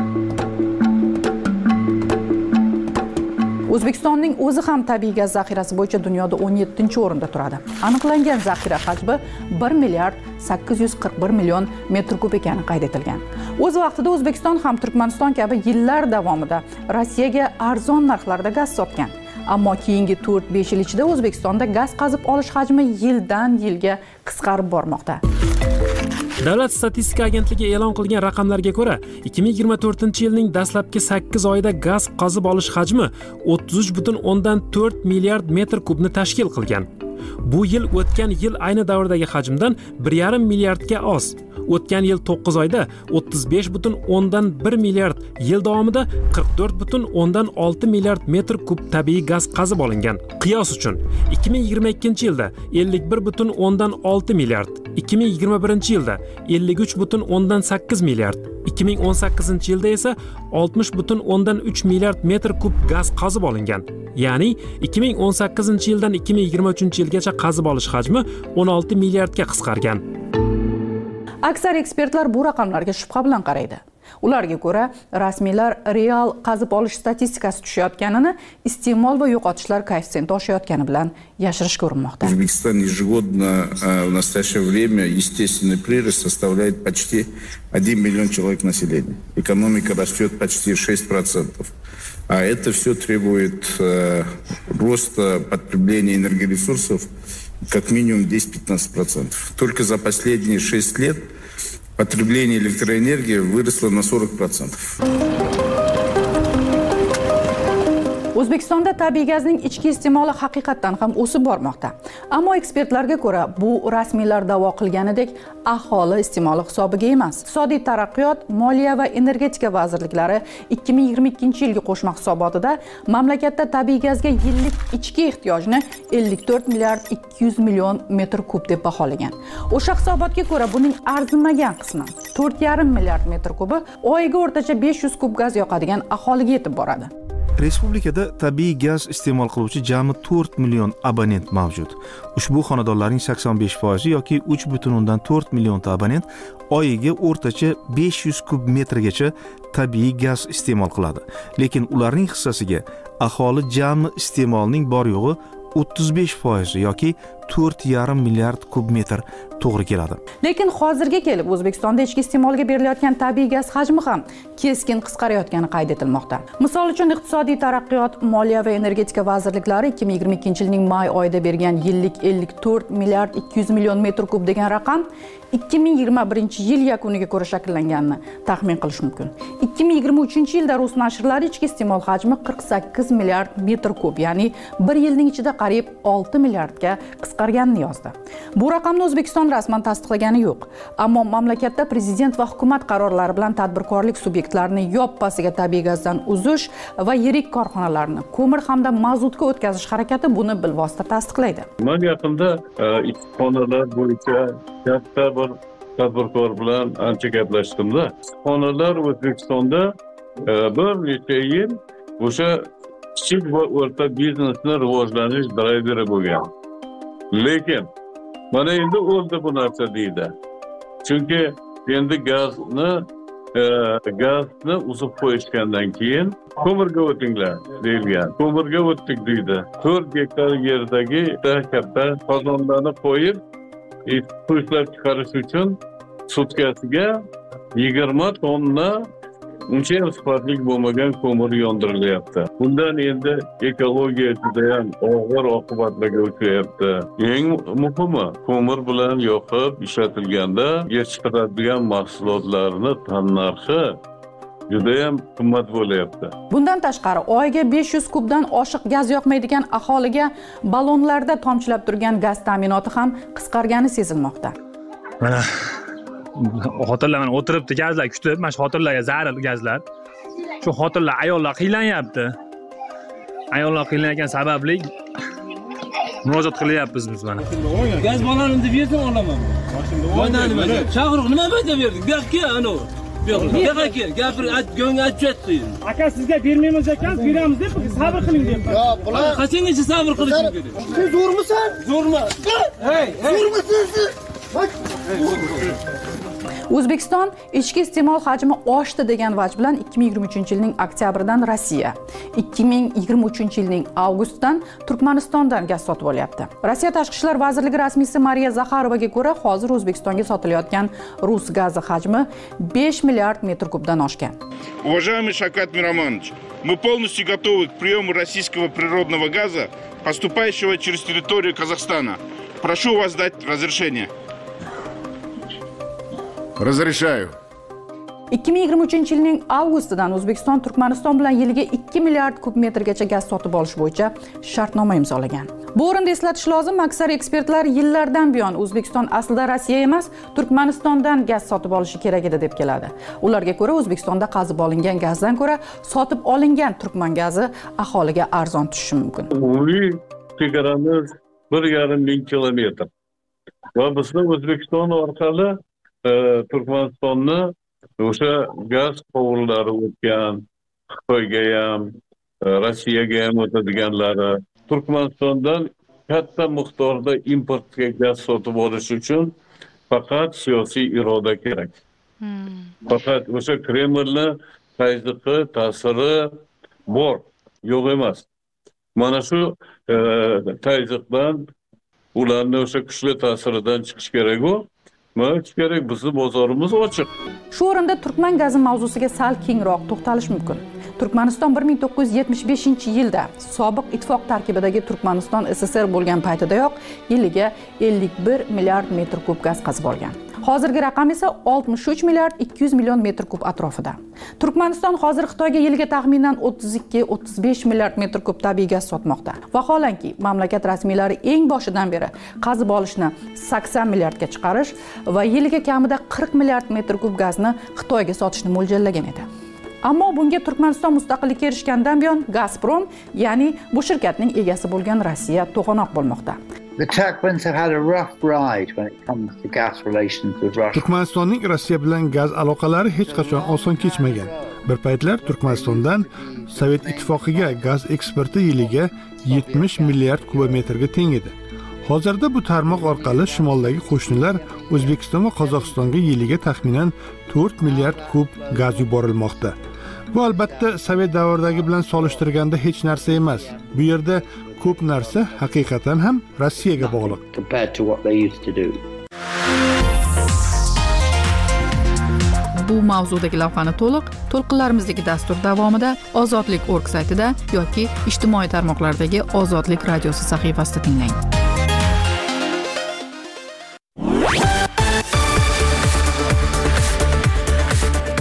O'zbekistonning o'zi ham tabiiy gaz zaxirasi bo'yicha dunyoda o'n yettinchi o'rinda turadi. Aniqlangan zaxira hajmi bir milliard sakkiz yuz qirq bir million metr kub ekani qayd etilgan. O'z vaqtida O'zbekiston ham Turkmaniston kabi yillar davomida Rossiyaga arzon narxlarda gaz sotgan. Ammo keyingi to'rt besh yil ichida O'zbekistonda gaz qazib olish hajmi yildan yilga qisqarib bormoqda. Davlat statistika agentligi e'lon qilgan raqamlarga ko'ra, ikki ming yigirma to'rtinchi yilning dastlabki sakkiz oyida gaz qazib olish hajmi o'ttiz uch butun o'ndan to'rt milliard metr kubni tashkil qilgan. Bu yil o'tgan yil ayni davrdagi hajmdan bir yarim milliardga oz. O'tgan yil to'qqiz oyda o'ttiz besh butun o'ndan bir milliard, yil davomida qirq to'rt butun o'ndan olti milliard metr kub tabiiy gaz qazib olingan. Qiyos uchun, ikki ming yigirma ikkinchi yilda ellik bir butun o'ndan olti milliard, ikki ming yigirma birinchi yilda ellik uch butun o'ndan sakkiz milliard, ikki ming o'n sakkizinchi yilda esa oltmish butun o'ndan uch milliard metr kub gaz qazib olingan. Ya'ni ikki ming o'n sakkizinchi yildan ikki ming yigirma uchinchi yilgacha qazib olish hajmi o'n olti milliardga qisqargan. Aksar ekspertlar bu raqamlarga shubha bilan qaraydi. Ularga ko'ra, rasmiylar real qazib olish statistikasi tushayotganini iste'mol va yo'qotishlar koeffitsiyenti oshayotgani bilan yashirishga urinmoqda. Узбекистан ежегодно в настоящее время естественный прирост составляет почти один миллион человек населения. Экономика растет почти шесть процентов. А это все требует э, роста потребления энергоресурсов как минимум десять-пятнадцать процентов. Только за последние шесть лет потребление электроэнергии выросло на сорок процентов. O'zbekistonda tabiiy gazning ichki iste'moli haqiqatdan ham o'sib bormoqda. Ammo ekspertlarga ko'ra, bu rasmiylar da'vo qilganidek aholi iste'moli hisobiga emas. Iqtisodiy taraqqiyot, moliya va energetika vazirliklari ikki ming yigirma ikkinchi yilgi qo'shma hisobotida mamlakatda tabiiy gazga yillik ichki ehtiyojni ellik to'rt milliard ikki yuz million metr kub deb baholagan. O'sha hisobotga ko'ra, buning arzimagan qismi to'rt yarim milliard metr kubi oyiga o'rtacha besh yuz kub gaz yoqadigan aholiga yetib boradi. Respublikada tabiiy gaz iste'mol qiluvchi jami to'rt million abonent mavjud. Ushbu xonadonlarning sakson besh foizi yoki uch butun o'ndan to'rt millionta abonent oyiga o'rtacha besh yuz kub metrgacha tabiiy gaz iste'mol qiladi. Lekin ularning hissasiga aholi jami iste'molining bor yo'g'i o'ttiz besh foizi yoki to'rt yarim milliard kub metr to'g'ri keladi. Lekin hozirga kelib O'zbekistonda ichki iste'molga berilayotgan tabiiy gaz hajmi ham keskin qisqarayotgani qayd etilmoqda. Misol uchun Iqtisodiy taraqqiyot, Moliya va energetika vazirliklari ikki ming yigirma ikkinchi yilning may oyida bergan yillik ellik to'rt milliard ikki yuz million metr kub degan raqam ikki ming yigirma birinchi yil yakuniga ko'ra shakllanganini taxmin qilish mumkin. ikki ming yigirma uchinchi yilda Rus nashrlari ichki iste'mol hajmi qirq sakkiz milliard metr kub, ya'ni bir yilning ichida qariyb olti milliardga qisqarganini yozdi. Bu raqamni O'zbekiston rasman tasdiqlagani yo'q, ammo mamlakatda prezident va hukumat qarorlari bilan tadbirkorlik subyektlarini yoppasiga tabiiy gazdan uzish va yirik korxonalarni ko'mir hamda mazutga o'tkazish harakati buni bilvosita tasdiqlaydi. Men yaqinda ikki xonalar bo'yicha katta bir tadbirkor bilan ancha gaplashdim-da. Xonalar O'zbekistonda bir necha yil o'sha kichik va o'rta biznesni rivojlanish drayveri bo'lgan. Lekin mana endi o'ldi bu narsa deydi. Chunki endi gazni e, gazni uzib qo'yishgandan keyin ko'mirga o'tinglar deyilgan. Ko'mirga o'tdik deydi. to'rt gektar yerdagi katta qozonlarni qo'yib, ishlab chiqarish uchun sutkasiga yigirma tonna uncha sifatli bo'lmagan ko'mir yondirilyapti. Bundan endi ekologiya juda ham og'ir oqibatlarga uchrayapti. Eng muhimi, ko'mir bilan yoqib ishlatilganda chiqaradigan mahsulotlarni tannarxi juda ham qimmat bo'lyapti. Bundan tashqari, oyiga besh yuz kubdan oshiq gaz yoqmaydigan aholiga ballonlarda tomchilab turgan gaz ta'minoti ham qisqargani sezilmoqda. Mana xotinlar mana o'tiribdi, gazlar kutib, mana shu xotinlarga zarur gazlar. Shu xotinlar ayollar qiynalanyapti. Ayollar qiynalgan sababli murojaat qilyapmiz biz mana. Gaz bolanim deb bersam olaman. Voynani mana. Chaqiriq nima bo'lsa berdik? Bu yoqqa ana. Bu yoqqa kel, gapir, go'ngga aytibdi. Aka sizga bermaymiz ekan, beramiz deb sabr qiling deb. Yo'q, bular qachongacha sabr qilishim kerak? Siz zo'rmisan? Zo'rma. Hey, zo'rmisiz siz? O'zbekiston ichki iste'mol hajmi oshdi degan vaj bilan ikki ming yigirma uchinchi yilning oktyabridan Rossiya, ikki ming yigirma uchinchi yilning avgustidan Turkmanistondan gaz sotib olyapti. Rossiya Tashqi ishlar vazirligi rasmiysi Mariya Zaxarovaga ko'ra, hozir O'zbekistonga sotilayotgan rus gazi hajmi besh milliard metr kubdan oshgan. Уважаемый Шавкат Миромонович, мы полностью готовы к приему российского природного газа, поступающего через территорию Казахстана. Прошу вас дать разрешение. Разрешаю. ikki ming yigirma uchinchi yilning avgustidan O'zbekiston Turkmaniston bilan yiliga ikki milliard kub metrgacha gaz sotib olish bo'yicha shartnoma imzolagan. Bu o'rinda eslatish lozim, aksar ekspertlar yillardan buyon O'zbekiston aslida Rossiya emas, Turkmanistondan gaz sotib olishi kerak edi deb keladi. Ularga ko'ra, O'zbekistonda qazib olingan gazdan ko'ra sotib olingan turkman gazi aholiga arzon tushishi mumkin. Umumiy chegaramiz bir yarim ming kilometr. Va bizning O'zbekiston orqali Turkmanistonni o'sha gaz quvurlari o'tgan, Xitoyga ham, Rossiyaga ham o'tadiganlari, Turkmanistondan katta miqdorda importga gaz sotib olish uchun faqat siyosiy iroda kerak. Faqat o'sha Kremlni tezligi, ta'siri bor, yo'q emas. Mana shu tezlikdan, ularni o'sha kuchli ta'siridan chiqish kerak-ku. Nima kerak? Bizning bozorimiz ochiq. Shu o'rinda Turkman gazi mavzusiga sal kengroq to'xtalish mumkin. Turkmaniston bir ming to'qqiz yuz yetmish beshinchi yilda sobiq ittifoq tarkibidagi Turkmaniston S S R bo'lgan paytidayoq yiliga ellik bir milliard metr kub gaz qazib olgan. Hozirgi raqam esa oltmish uch milliard ikki yuz million metr kub atrofida. Turkmaniston hozir Xitoyga yiliga taxminan o'ttiz ikki o'ttiz besh milliard metr kub tabiiy gaz sotmoqda. Vaholanki, mamlakat rasmiylari eng boshidan beri qazib olishni sakson milliardga chiqarish va yiliga kamida qirq milliard metr kub gazni Xitoyga sotishni mo'ljallagan edi. Ammo bunga Turkmaniston mustaqillikka erishgandan buyon Gazprom, ya'ni bu shirkatning egasi bo'lgan Rossiya to'g'anoq bo'lmoqda. The Turkmens have had a rough ride when it comes to gas relations with Russia. Turkmanistonning Rossiya bilan gaz aloqalari hech qachon oson kechmagan. Bir paytlar Turkmanistondan Sovet ittifoqiga gaz eksporti yiliga yetmish milliard kubometrga teng edi. Hozirda bu tarmoq orqali shimoldagi qo'shnilar O'zbekiston va Qozog'istonga yiliga taxminan to'rt milliard kub gaz yuborilmoqda. Bu albatta Sovet davridagi bilan solishtirganda hech narsa emas. Bu yerda ko'p narsa haqiqatan ham Rossiyaga bog'liq. Bu mavzudagi lavhani to'liq to'lqinlarimizdagi dastur davomida Ozodlik org saytida yoki ijtimoiy tarmoqlardagi Ozodlik radiosi sahifasida tinglang.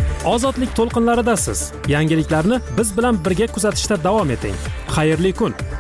Ozodlik to'lqinlaridasiz. Yangiliklarni biz bilan birga kuzatishda davom eting. Xayrli kun.